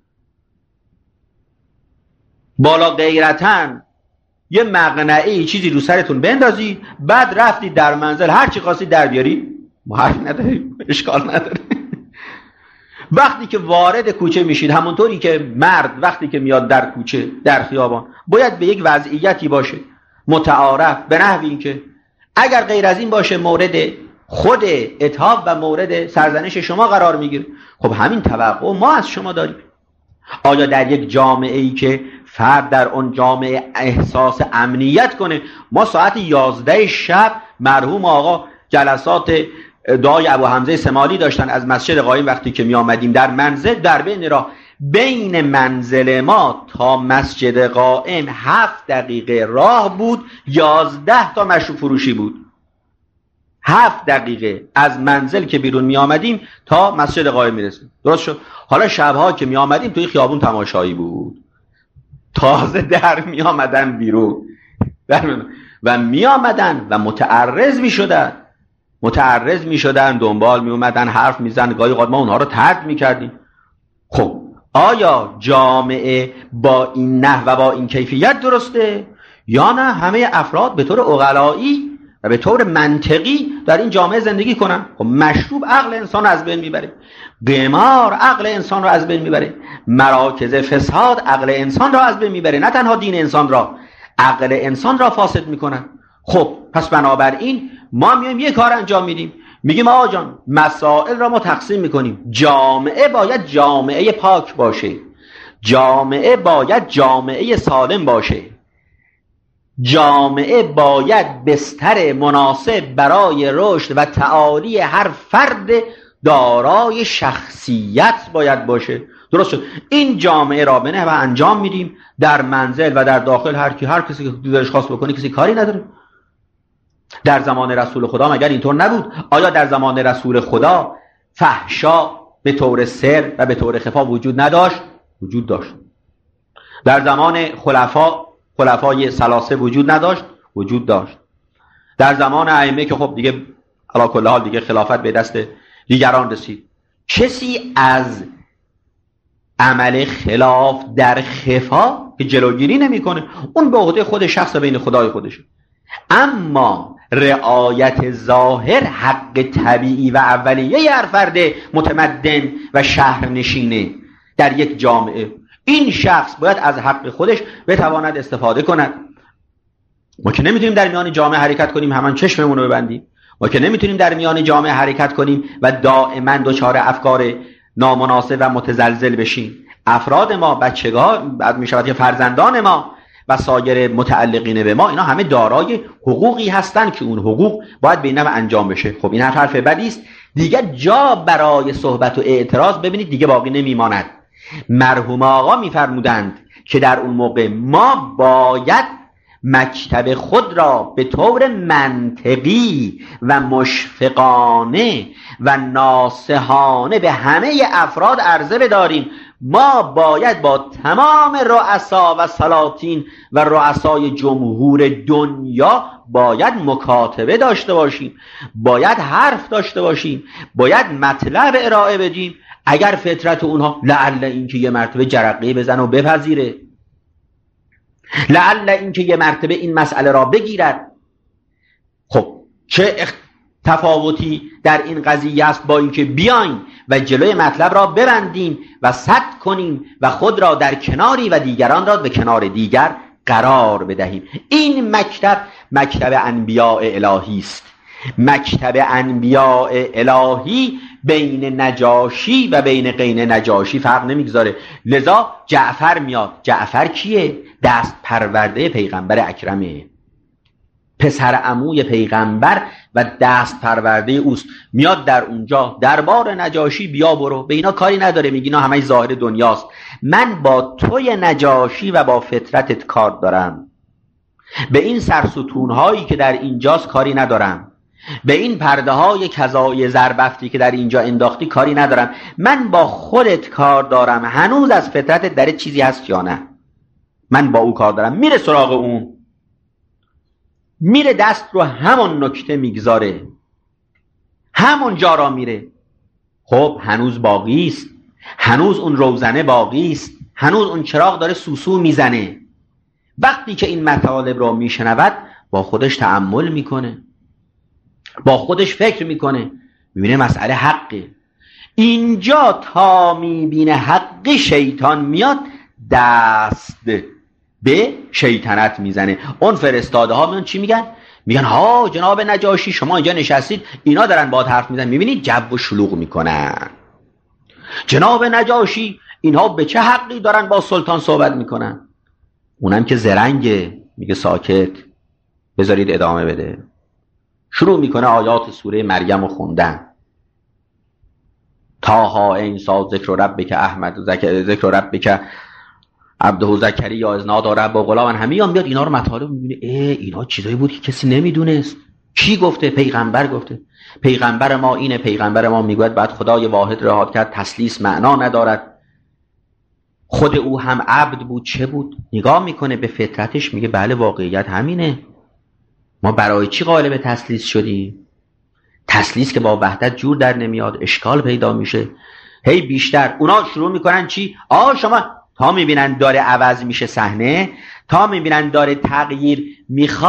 بالا غیرتن یه مقنعه چیزی رو سرتون بندازید، بعد رفتید در منزل هر چی خواستید در بیاری، ما حرفی نداریم، اشکال نداره. وقتی که وارد کوچه میشید، همونطوری که مرد وقتی که میاد در کوچه، در خیابان، باید به یک وضعیتی باشه متعارف، به نحوی این که اگر غیر از این باشه مورد خود اتهام و مورد سرزنش شما قرار میگیره. خب همین توقع ما از شما داریم. آیا در یک جامعه ای که فرد در اون جامعه احساس امنیت کنه، ما ساعت یازده شب مرحوم آقا جلسات دعای ابو حمزه سمالی داشتن از مسجد قائم، وقتی که می آمدیم در منزل، در بین راه بین منزل ما تا مسجد قائم هفت دقیقه راه بود، یازده تا مشروب فروشی بود. هفت دقیقه از منزل که بیرون می آمدیم تا مسجد قائم می رسیم. درست شد؟ حالا شبها که می آمدیم توی خیابون تماشایی بود، تازه در می آمدن بیرون در و می آمدن و متعرض می شدن متعرض می شدن دنبال می اومدن، حرف می زن، گاهی اوقات ما اونها رو طرد می کردیم. خب آیا جامعه با این نحو و با این کیفیت درسته؟ یا نه همه افراد به طور عقلایی و به طور منطقی در این جامعه زندگی کنن. خب مشروب عقل انسان رو از بین میبره، قمار عقل انسان رو از بین میبره، مراکز فساد عقل انسان رو از بین میبره، نه تنها دین انسان را، عقل انسان را فاسد میکنن. خب پس بنابراین ما میایم یه کار انجام میدیم، میگیم آقا جان مسائل را ما تقسیم میکنیم، جامعه باید جامعه پاک باشه، جامعه باید جامعه سالم باشه، جامعه باید بستر مناسب برای رشد و تعالی هر فرد دارای شخصیت باید باشه. درست شد. این جامعه را بنه و انجام میدیم. در منزل و در داخل هر کی هر کسی که دلش خواست بکنه کسی کاری نداره. در زمان رسول خدا مگر اینطور نبود؟ آیا در زمان رسول خدا فحشا به طور سر و به طور خفا وجود نداشت؟ وجود داشت. در زمان خلفا خلفای ثلاثه وجود نداشت؟ وجود داشت. در زمان ائمه که خب دیگه علی کل حال دیگه خلافت به دست دیگران رسید، کسی از عمل خلاف در خفا که جلوگیری نمیکنه، اون به عهده خود شخص بین خدای خودشه. اما رعایت ظاهر حق طبیعی و اولیه هر فرد متمدن و شهرنشینه در یک جامعه. این شخص باید از حق خودش بتواند استفاده کند. ما که نمیتونیم در میان جامعه حرکت کنیم همان چشممون رو ببندیم، ما که نمیتونیم در میان جامعه حرکت کنیم و دائما دچار افکار نامناسب و متزلزل بشیم. افراد ما، بچگان، بعد میشود که فرزندان ما و سایر متعلقین به ما، اینا همه دارای حقوقی هستند که اون حقوق باید به نوع انجام بشه. خب این حرف بدی است دیگه، جا برای صحبت و اعتراض ببینید دیگه باقی نمیماند. مرحوم آقا میفرمودند که در اون موقع ما باید مکتب خود را به طور منطقی و مشفقانه و ناصحانه به همه افراد عرضه بداریم. ما باید با تمام رؤسا و سلاطین و رؤسای جمهور دنیا باید مکاتبه داشته باشیم، باید حرف داشته باشیم، باید مطلب ارائه بدیم. اگر فطرت اونها لعل اینکه یه مرتبه جرقه بزن و بپذیره، لعل اینکه یه مرتبه این مسئله را بگیرد. خب چه تفاوتی در این قضیه است با اینکه بیایم و جلوی مطلب را ببندیم و سد کنیم و خود را در کناری و دیگران را به کنار دیگر قرار بدهیم. این مکتب مکتب انبیاء الهی است. مکتب انبیاء الهی بین نجاشی و بین غیر نجاشی فرق نمیگذاره. لذا جعفر میاد. جعفر کیه؟ دست پرورده پیغمبر اکرمه، پسر عموی پیغمبر و دست پرورده اوست. میاد در اونجا دربار نجاشی بیا برو، به اینا کاری نداره، میگی اینا همه ظاهر دنیاست. من با توی نجاشی و با فطرتت کار دارم، به این سرستون هایی که در اینجاست کاری ندارم، به این پرده های کذای زربفتی که در اینجا انداختی کاری ندارم. من با خودت کار دارم. هنوز از فطرتت در چیزی هست یا نه؟ من با او کار دارم. میره سراغ اون، میره دست رو همون نکته میگذاره، همون جا را میره. خب هنوز باقی است، هنوز اون روزنه باقی است، هنوز اون چراغ داره سوسو میزنه. وقتی که این مطالب را میشنود با خودش تأمل میکنه، با خودش فکر میکنه، میبینه مسئله حقه. اینجا تا میبینه حق، شیطان میاد دست به شیطنت میزنه. اون فرستاده ها میان چی میگن؟ میگن ها جناب نجاشی شما اینجا نشستید، اینا دارن باهات حرف میزنن، میبینید جو و شلوغ میکنن. جناب نجاشی اینها به چه حقی دارن با سلطان صحبت میکنن؟ اونم که زرنگه میگه ساکت، بذارید ادامه بده. شروع میکنه آیات سوره مریم رو خوندن. تاها این سال ذکر ربک احمد ذکر ذکر ربک عبده زکریا از نادا رب و غلام. همه هم بیاد اینا رو مطالب میبینه، ای اینا چیزایی بود که کسی نمیدونست. کی گفته؟ پیغمبر گفته. پیغمبر ما اینه، پیغمبر ما میگوید بعد خدای واحد رهاد کرد، تسلیس معنا ندارد. خود او هم عبد بود. چه بود؟ نگاه میکنه به فطرتش، میگه بله واقعیت همینه. ما برای چی قالب تسلیس شدیم؟ تسلیس که با وحدت جور در نمیاد، اشکال پیدا میشه. هی بیشتر اونا شروع میکنن چی؟ آه شما تا میبینن داره عوض میشه صحنه، تا میبینن داره تغییر میخواد،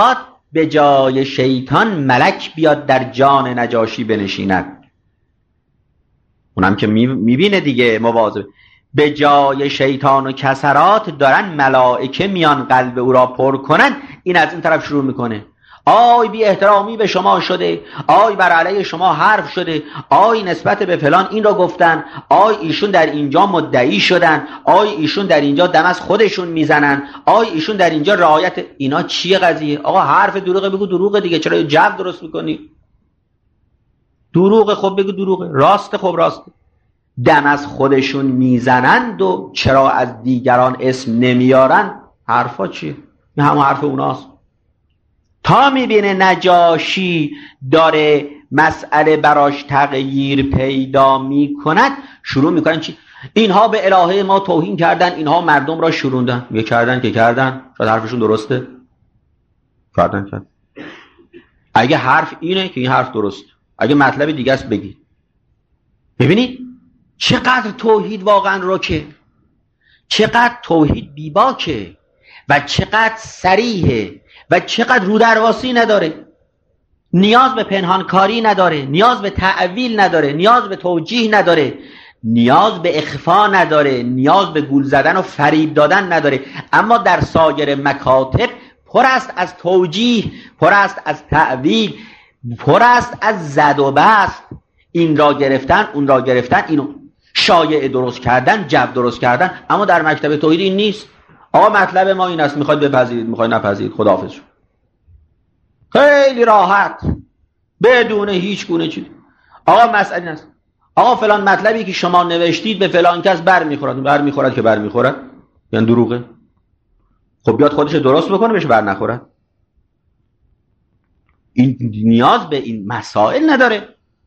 به جای شیطان ملک بیاد در جان نجاشی بنشیند. اونم که میبینه دیگه مواظب. به جای شیطان و کسرات دارن ملائکه میان قلب او را پر کنن. این از این طرف شروع میکنه، آی بی احترامی به شما شده، آی بر علیه شما حرف شده، آی نسبت به فلان این را گفتن، آی ایشون در اینجا مدعی شدن، آی ایشون در اینجا دم از خودشون میزنن، آی ایشون در اینجا رعایت. اینا چیه قضیه؟ آقا حرف دروغه بگو دروغه دیگه، چرا جو درست میکنی؟ دروغه خب بگو دروغه، راسته خب راسته. دم از خودشون میزنند و چرا از دیگران اسم نمیارن؟ حرفا چیه؟ این همون حرف اوناست. تا میبینه نجاشی داره مسئله براش تغییر پیدا میکند، شروع میکنن چی؟ اینها به الهه ما توهین کردن، اینها مردم را شوروندن. یه کردن که کردن، شاید حرفشون درسته، کردن کردن. اگه حرف اینه که این حرف درست، اگه مطلب دیگه است بگید. ببینید چقدر توحید واقعا روکه، چقدر توحید بیباکه و چقدر صریحه و چقدر رودرواسی نداره، نیاز به پنهانکاری نداره، نیاز به تعویل نداره، نیاز به توجیه نداره، نیاز به اخفا نداره، نیاز به گول زدن و فریب دادن نداره. اما در سایر مکاتب پر است از توجیه، پر است از تعویل، پر است از زد و بست، این را گرفتن اون را گرفتن، اینو شایعه درست کردن، جو درست کردن. اما در مکتب توحید این نیست. آقا مطلب ما این است، میخواید بپذیرید، میخواید نپذیرید، خداحافظ شد. خیلی راحت بدون هیچ گونه چیز. آقا مسئله این است، آقا فلان مطلبی که شما نوشتید به فلان کس بر میخورد. بر میخورد که بر میخورد یعنی دروغه. خب بیاد خودش درست بکنه بهش بر نخورد. این نیاز به این مسائل نداره.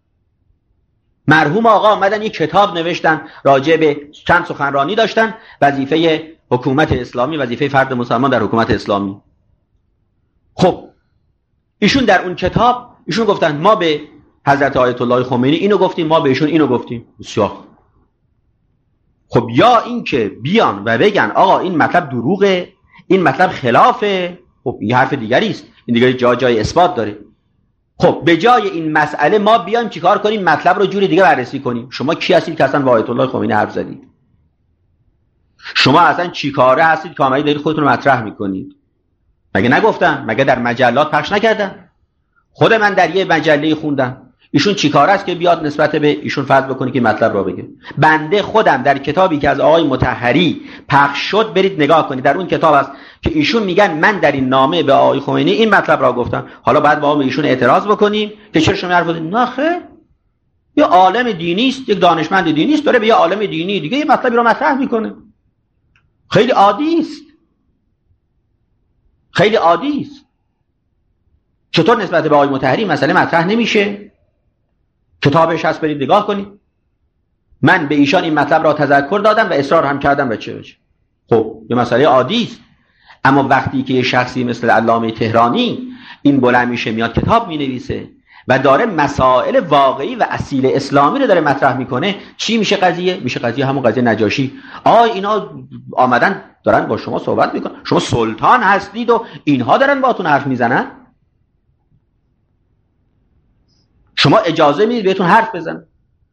مرحوم آقا آمدن یک کتاب نوشتن، راجع به چند سخنرانی داشتن، وظیفه حکومت اسلامی، وظیفه فرد مسلمان در حکومت اسلامی. خب ایشون در اون کتاب ایشون گفتن ما به حضرت آیت الله خمینی اینو گفتیم، ما بهشون اینو گفتیم. بسیار خب، یا این که بیان و بگن آقا این مطلب دروغه، این مطلب خلافه، خب این حرف دیگری است، این دیگه جا جای اثبات داره. خب به جای این مسئله ما بیایم چیکار کنیم؟ مطلب رو جوری دیگه بررسی کنیم. شما کی هستید که اصلا با آیت الله خمینی حرف زدید؟ شما اصلا چیکاره هستید که آمدید دارید خودتون رو مطرح میکنید؟ مگه نگفتن؟ مگه در مجلات پخش نکردن؟ خود من در یه مجله خوندم ایشون چیکاره است که بیاد نسبت به ایشون فرض بکنه که مطلب را بگه. بنده خودم در کتابی که از آقای مطهری پخش شد برید نگاه کنید، در اون کتاب است که ایشون میگن من در این نامه به آقای خمینی این مطلب را گفتم. حالا بعد با ایشون اعتراض بکنیم که چرا شما حرف زدید؟ نه خیر، یه عالم دینی است، یک دانشمند دینی است، داره به یه عالم دینی دیگه یه مطلبی رو مطرح میکنه. خیلی عادی است، خیلی عادی است. چطور نسبت به آقای مطهری مسئله مطرح نمیشه؟ کتابش هست برید نگاه کنید. من به ایشان این مطلب را تذکر دادم و اصرار هم کردم و چه بشه. خب یه مسئله عادی است. اما وقتی که یه شخصی مثل علامه تهرانی این بلند میشه میاد کتاب مینویسه و داره مسائل واقعی و اصیل اسلامی رو داره مطرح میکنه، چی میشه قضیه؟ میشه قضیه همون قضیه نجاشی. آی اینا آمدن دارن با شما صحبت میکنن، شما سلطان هستید و اینها دارن باهاتون حرف میزنن، شما اجازه میدید بهتون حرف بزنن.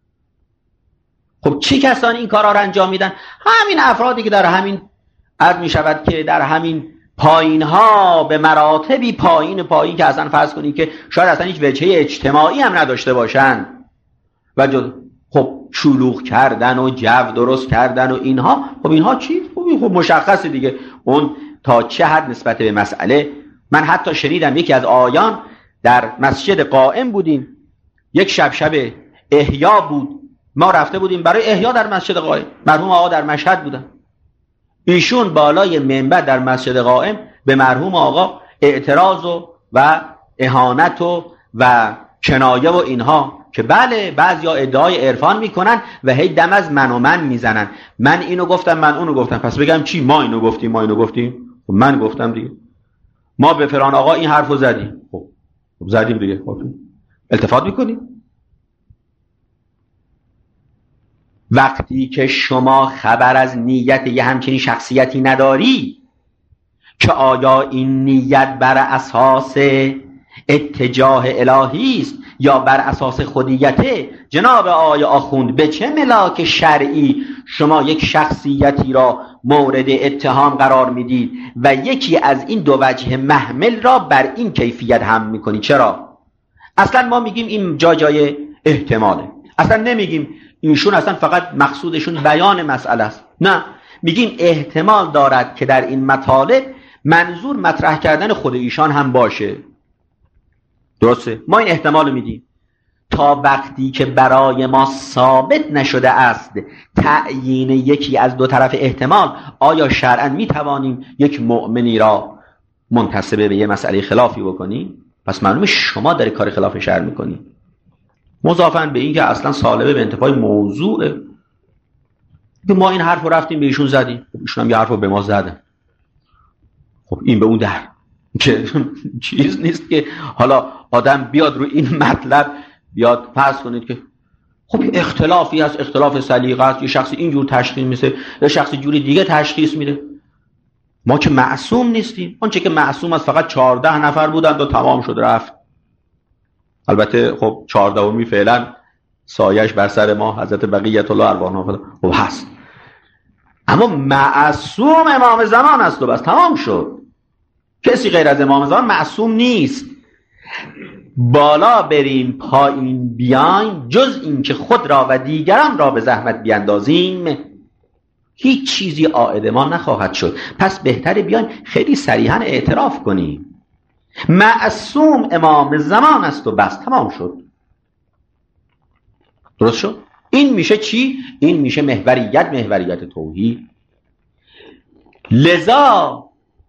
خب چه کسانی این کارا رو انجام میدن؟ همین افرادی که در همین عرض میشود که در همین پایین ها به مراتبی پایین پایین که اصلا فرض کنید که شاید اصلا هیچ وجهه اجتماعی هم نداشته باشن و جد... خب شلوغ کردن و جو درست کردن و اینها. خب اینها چی؟ خب, خب مشخصه دیگه اون تا چه حد نسبت به مسئله. من حتی شنیدم یکی از آیان در مسجد قائم بودیم، یک شب شب احیا بود، ما رفته بودیم برای احیا در مسجد قائم، مرحوم آقا در مشهد بودن، ایشون بالای منبر در مسجد قائم به مرحوم آقا اعتراض و و اهانت و و کنایه و اینها که بله بعضیا ادعای عرفان میکنن و هی دم از من و من میزنن. من اینو گفتم من اونو گفتم، پس بگم چی؟ ما اینو گفتیم ما اینو گفتیم. خب من گفتم دیگه، ما به فلان آقا این حرفو زدیم. خب خب زدیم دیگه، خب التفات میکنیم. وقتی که شما خبر از نیت یه همچنین شخصیتی نداری که آیا این نیت بر اساس اتجاه الهی است یا بر اساس خودیته؟ جناب آقای آخوند، به چه ملاک شرعی شما یک شخصیتی را مورد اتهام قرار میدید و یکی از این دو وجه محمل را بر این کیفیت هم میکنید؟ چرا؟ اصلا ما میگیم این جا جای احتماله، اصلا نمیگیم ایشون اصلا فقط مقصودشون بیان مسئله است، نه، میگیم احتمال دارد که در این مطالب منظور مطرح کردن خود ایشان هم باشه. درسته؟ ما این احتمال میدیم تا وقتی که برای ما ثابت نشده است تعیین یکی از دو طرف احتمال، آیا شرعاً میتوانیم یک مؤمنی را منتسب به یه مسئله خلافی بکنیم؟ پس معلومه شما داری کار خلاف شرع میکنی، مضافاً به این که اصلا سالبه به انتفاع موضوعه که ما این حرف رو رفتیم به ایشون زدیم، ایشون هم یه حرف رو به ما زدن. خب این به اون در که چیز نیست که حالا آدم بیاد رو این مطلب بیاد فرض کنید که خب اختلافی هست، اختلاف سلیقه است، یه شخصی اینجور تشخیص میده، یه شخصی جوری دیگه تشخیص میده. ما که معصوم نیستیم، آنچه که معصوم است فقط چهارده نفر بودند و تمام شد رفت. البته خب چهاردهمی فعلا سایش بر سر ما حضرت بقیت الله ارواحنا خب هست، اما معصوم امام زمان است و بس تمام شد. کسی غیر از امام زمان معصوم نیست. بالا بریم پایین بیایم، جز این که خود را و دیگران را به زحمت بیندازیم هیچ چیزی عائد ما نخواهد شد. پس بهتره بیایم خیلی صریحاً اعتراف کنیم معصوم امام زمان است و بس تمام شد. درست شد؟ این میشه چی؟ این میشه محوریت، محوریت توحید. لذا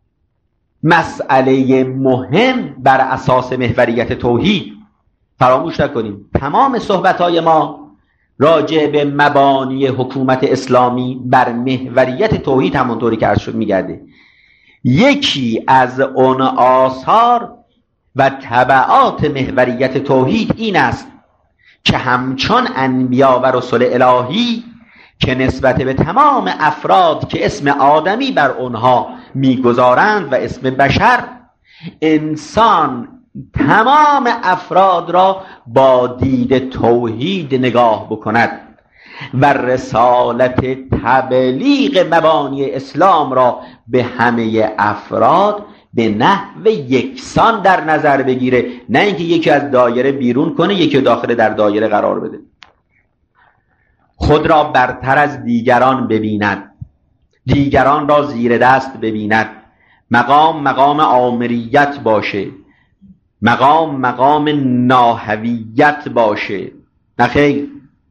مسئله مهم بر اساس محوریت توحید، فراموش نکنیم تمام صحبتهای ما راجع به مبانی حکومت اسلامی بر محوریت توحید همونطوری که عرض شد میگرده. یکی از اون آثار و تبعات محوریت توحید این است که همچون انبیا و رسل الهی که نسبت به تمام افراد که اسم آدمی بر اونها میگذارند و اسم بشر، انسان تمام افراد را با دید توحید نگاه بکند و رسالت تبلیغ مبانی اسلام را به همه افراد به نحو یکسان در نظر بگیره، نه اینکه یکی از دایره بیرون کنه یکی داخل در دایره قرار بده. خود را برتر از دیگران ببیند، دیگران را زیر دست ببیند. مقام مقام آمریت باشه، مقام مقام ناهویت باشه، نه خیر.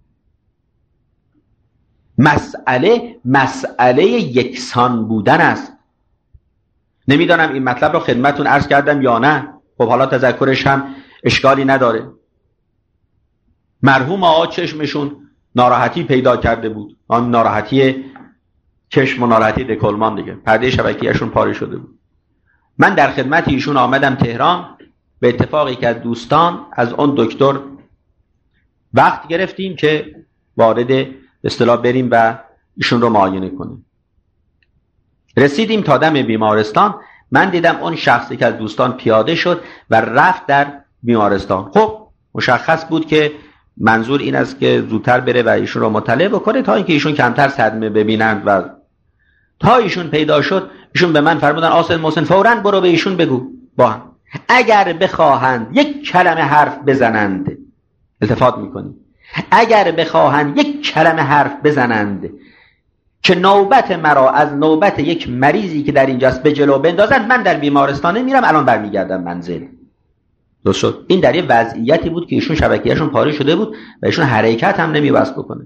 مسئله مسئله یکسان بودن است. نمیدانم این مطلب رو خدمتون عرض کردم یا نه، خب حالا تذکرش هم اشکالی نداره. مرحوم آقا چشمشون ناراحتی پیدا کرده بود، آن ناراحتی چشم و ناراحتی دکلمان دیگه، پرده شبکیه‌شون پاره شده بود. من در خدمت ایشون آمدم تهران، به اتفاقی که از دوستان از اون دکتر وقت گرفتیم که وارد به اصطلاح بریم و ایشون رو معاینه کنیم. رسیدیم تا دم بیمارستان، من دیدم اون شخصی که از دوستان پیاده شد و رفت در بیمارستان. خب مشخص بود که منظور این است که زودتر بره و ایشون رو مطلع بکنه تا اینکه ایشون کمتر صدمه ببینند. و تا ایشون پیدا شد ایشون به من فرمودن آسد محسن فوراً برو به ایشون بگو با هم اگر بخواهند یک کلمه حرف بزنند، التفات میکنیم، اگر بخواهند یک کلمه حرف بزنند که نوبت مرا از نوبت یک مریضی که در اینجاست به جلو بندازند، من در بیمارستانه میرم، الان برمیگردم منزل. درست شد؟ این در یه وضعیتی بود که ایشون شبکیه‌شون پاره شده بود و ایشون حرکت هم نمی‌بست بکنه.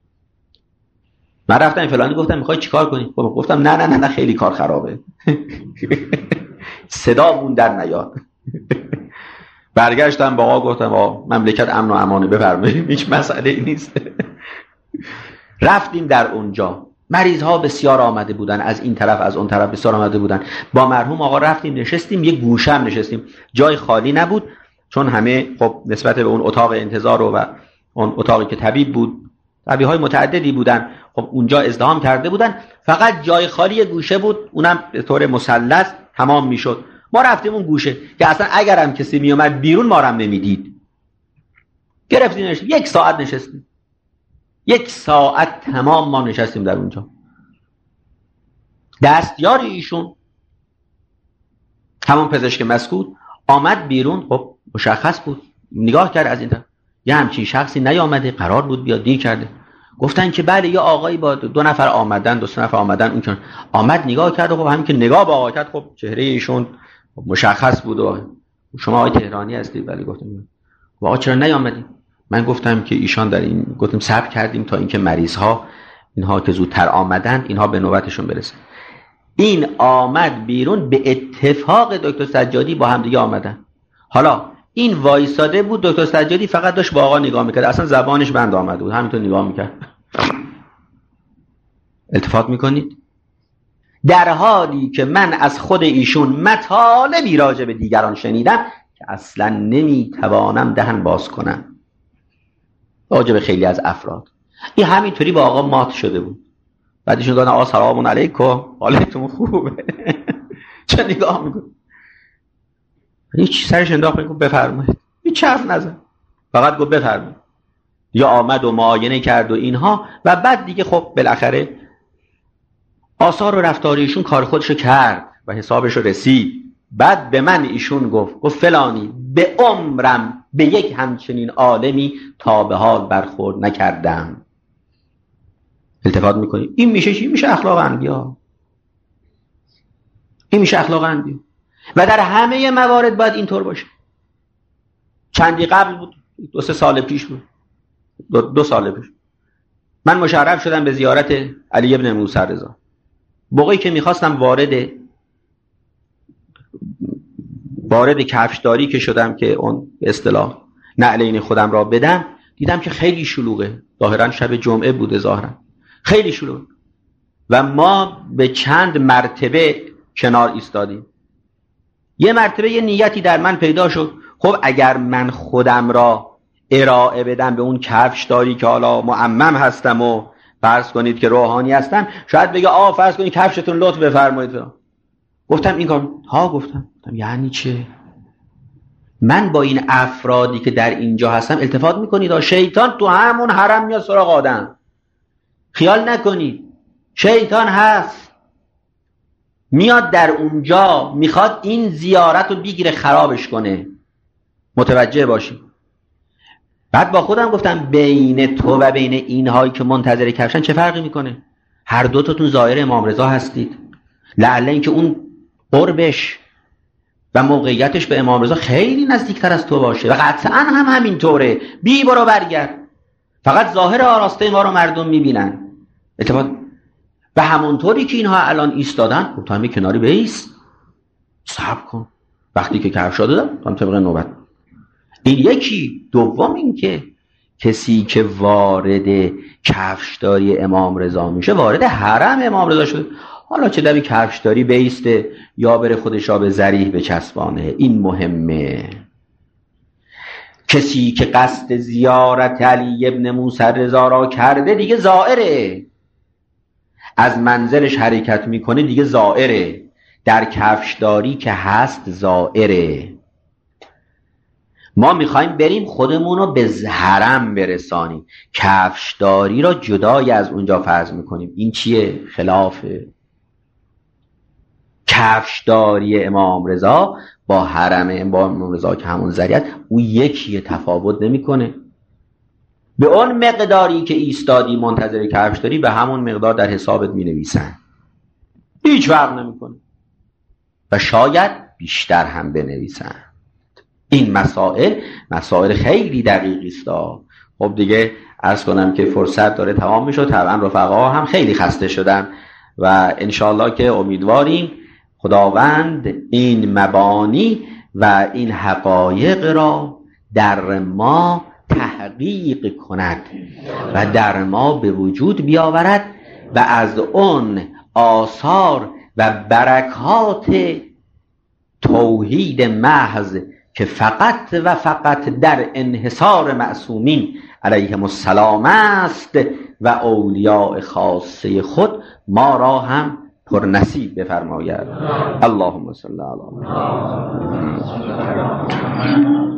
من رفتم فلانی گفتم میخوای چیکار کنی؟ خب گفتم نه نه نه نه خیلی کار خرابه. صدامون در نیاد. برگشتم با آقا گفتم آقا مملکت امن و امانه، بفرمایید هیچ مسئله نیست. رفتیم در اونجا، مریض ها بسیار آمده بودن، از این طرف از اون طرف بسیار آمده بودن. با مرحوم آقا رفتیم نشستیم، یه گوشه هم نشستیم، جای خالی نبود چون همه خب نسبت به اون اتاق انتظار و اون اتاقی که طبیب بود، طبیب های متعددی بودن، خب اونجا ازدحام کرده بودن، فقط جای خالی گوشه بود، اونم به طور مثلث تمام میشد. ما رفتیم اون گوشه که اصلا اگرم کسی میومد بیرون ما رو هم نمیدید. گرفتیم نشستیم، یک ساعت نشستیم، یک ساعت تمام ما نشستیم در اونجا. دستیار ایشون همون پزشک مسکوت آمد بیرون. خب مشخص بود، نگاه کرد از این طرف یه همچین شخصی نیامده، قرار بود بیاد، دیر کرده. گفتن که بله یه آقایی با دو نفر آمدن، دو سه نفر آمدن. اون که آمد نگاه کرد، خب همین که نگاه با آقا کرد، خب چهره ایشون مشخص بود. و شما آقای تهرانی هستید؟ بله. گفتم آقا چرا نیامدید؟ من گفتم که ایشان در این، گفتم صبر کردیم تا اینکه مریض ها اینها که زودتر آمدن اینها به نوبتشون برسه. این آمد بیرون، به اتفاق دکتر سجادی با هم دیگه آمدن. حالا این وایساده بود، دکتر سجادی فقط داشت با آقا نگاه میکرد، اصلا زبانش بند آمده بود، همینطور نگاه میکرد. التفات میکنید؟ در حالی که من از خود ایشون مطالبی راجع به دیگران شنیدم که اصلا نمیتوانم دهن باز کنم راجع به خیلی از افراد. این همینطوری با آقا مات شده بود. بعدش گفتن آقا سلام علیکم، حالتون خوبه؟ چه نگاه میکنه؟ هیچ، سرش انداخت میگه بفرمایید، هیچ حرف نزد، فقط گفت بفرمایید. یا آمد و معاینه کرد و اینها، و بعد دیگه خب بالاخره آثار و رفتار ایشون کار خودشو کرد و حسابشو رسید. بعد به من ایشون گفت گفت فلانی، به عمرم به یک همچنین عالمی تا به حال برخورد نکردم. التفات میکنی؟ این میشه چی؟ میشه اخلاق انبیا. این میشه اخلاق انبیا و در همه موارد باید اینطور باشه. چندی قبل بود، دو سه سال پیش بود، دو, دو سال پیش من مشرف شدم به زیارت علی ابن موسی رضا. موقعی که میخواستم وارد وارد کفشداری که شدم که اون به اصطلاح نعلین خودم را بدم، دیدم که خیلی شلوغه. ظاهرا شب جمعه بوده، ظاهرا خیلی شلوغ و ما به چند مرتبه کنار ایستادیم. یه مرتبه یه نیتی در من پیدا شد، خب اگر من خودم را ارائه بدم به اون کفشداری که حالا معمم هستم و فرض کنید که روحانی هستم، شاید بگه آ فرض کنید کفشتون لطف بفرمایید. گفتم این کار ها گفتم گفتم یعنی چه؟ من با این افرادی که در اینجا هستم التفات میکنید؟ شیطان تو همون حرم میاد سراغ آدم. خیال نکنید شیطان هست، میاد در اونجا، میخواد این زیارت رو بگیره خرابش کنه. متوجه باشید. بعد با خودم گفتم بین تو و بین اینهایی که منتظر کفشن چه فرقی میکنه؟ هر دوتاتون ظاهر امام رضا هستید. لعله اینکه اون قربش و موقعیتش به امام رضا خیلی نزدیکتر از تو باشه و قطعا هم همینطوره. بی برو برگرد، فقط ظاهر آراسته ما رو مردم میبینن. اتفاق و همونطوری که اینها الان ایستادن، تو هم کناری بیست، صبر کن، وقتی که کفشا دادم تو هم طبق نوبت. این یکی. دوم این که کسی که وارد کفشداری امام رضا میشه وارد حرم امام رضا شده. حالا چه در کفشداری بیسته یا بره خودش را به ذریح بچسبانه، این مهمه. کسی که قصد زیارت علی ابن موسی رضا را کرده دیگه زائره، از منزلش حرکت میکنه دیگه زائره. در کفشداری که هست زائره. ما میخوایم بریم خودمون رو به حرم برسانیم، کفشداری را جدای از اونجا فرض میکنیم. این چیه؟ خلافه. کفشداری امام رضا با حرم امام رضا که همون ذریعت، او یکیه، تفاوت نمیکنه. به اون مقداری که ایستادی منتظر کفشداری به همون مقدار در حسابت مینویسن، هیچ فرق نمیکنه و شاید بیشتر هم بنویسن. این مسائل مسائل خیلی دقیقی است. خب دیگه عرض کنم که فرصت داره تمام میشه، طبعا رفقا هم خیلی خسته شدن و انشالله که امیدواریم خداوند این مبانی و این حقایق را در ما تحقیق کند و در ما به وجود بیاورد و از اون آثار و برکات توحید محض که فقط و فقط در انحصار معصومین علیهم السلام است و اولیاء خاصه خود ما را هم پر نصیب بفرماید. اللهم صل علی محمد.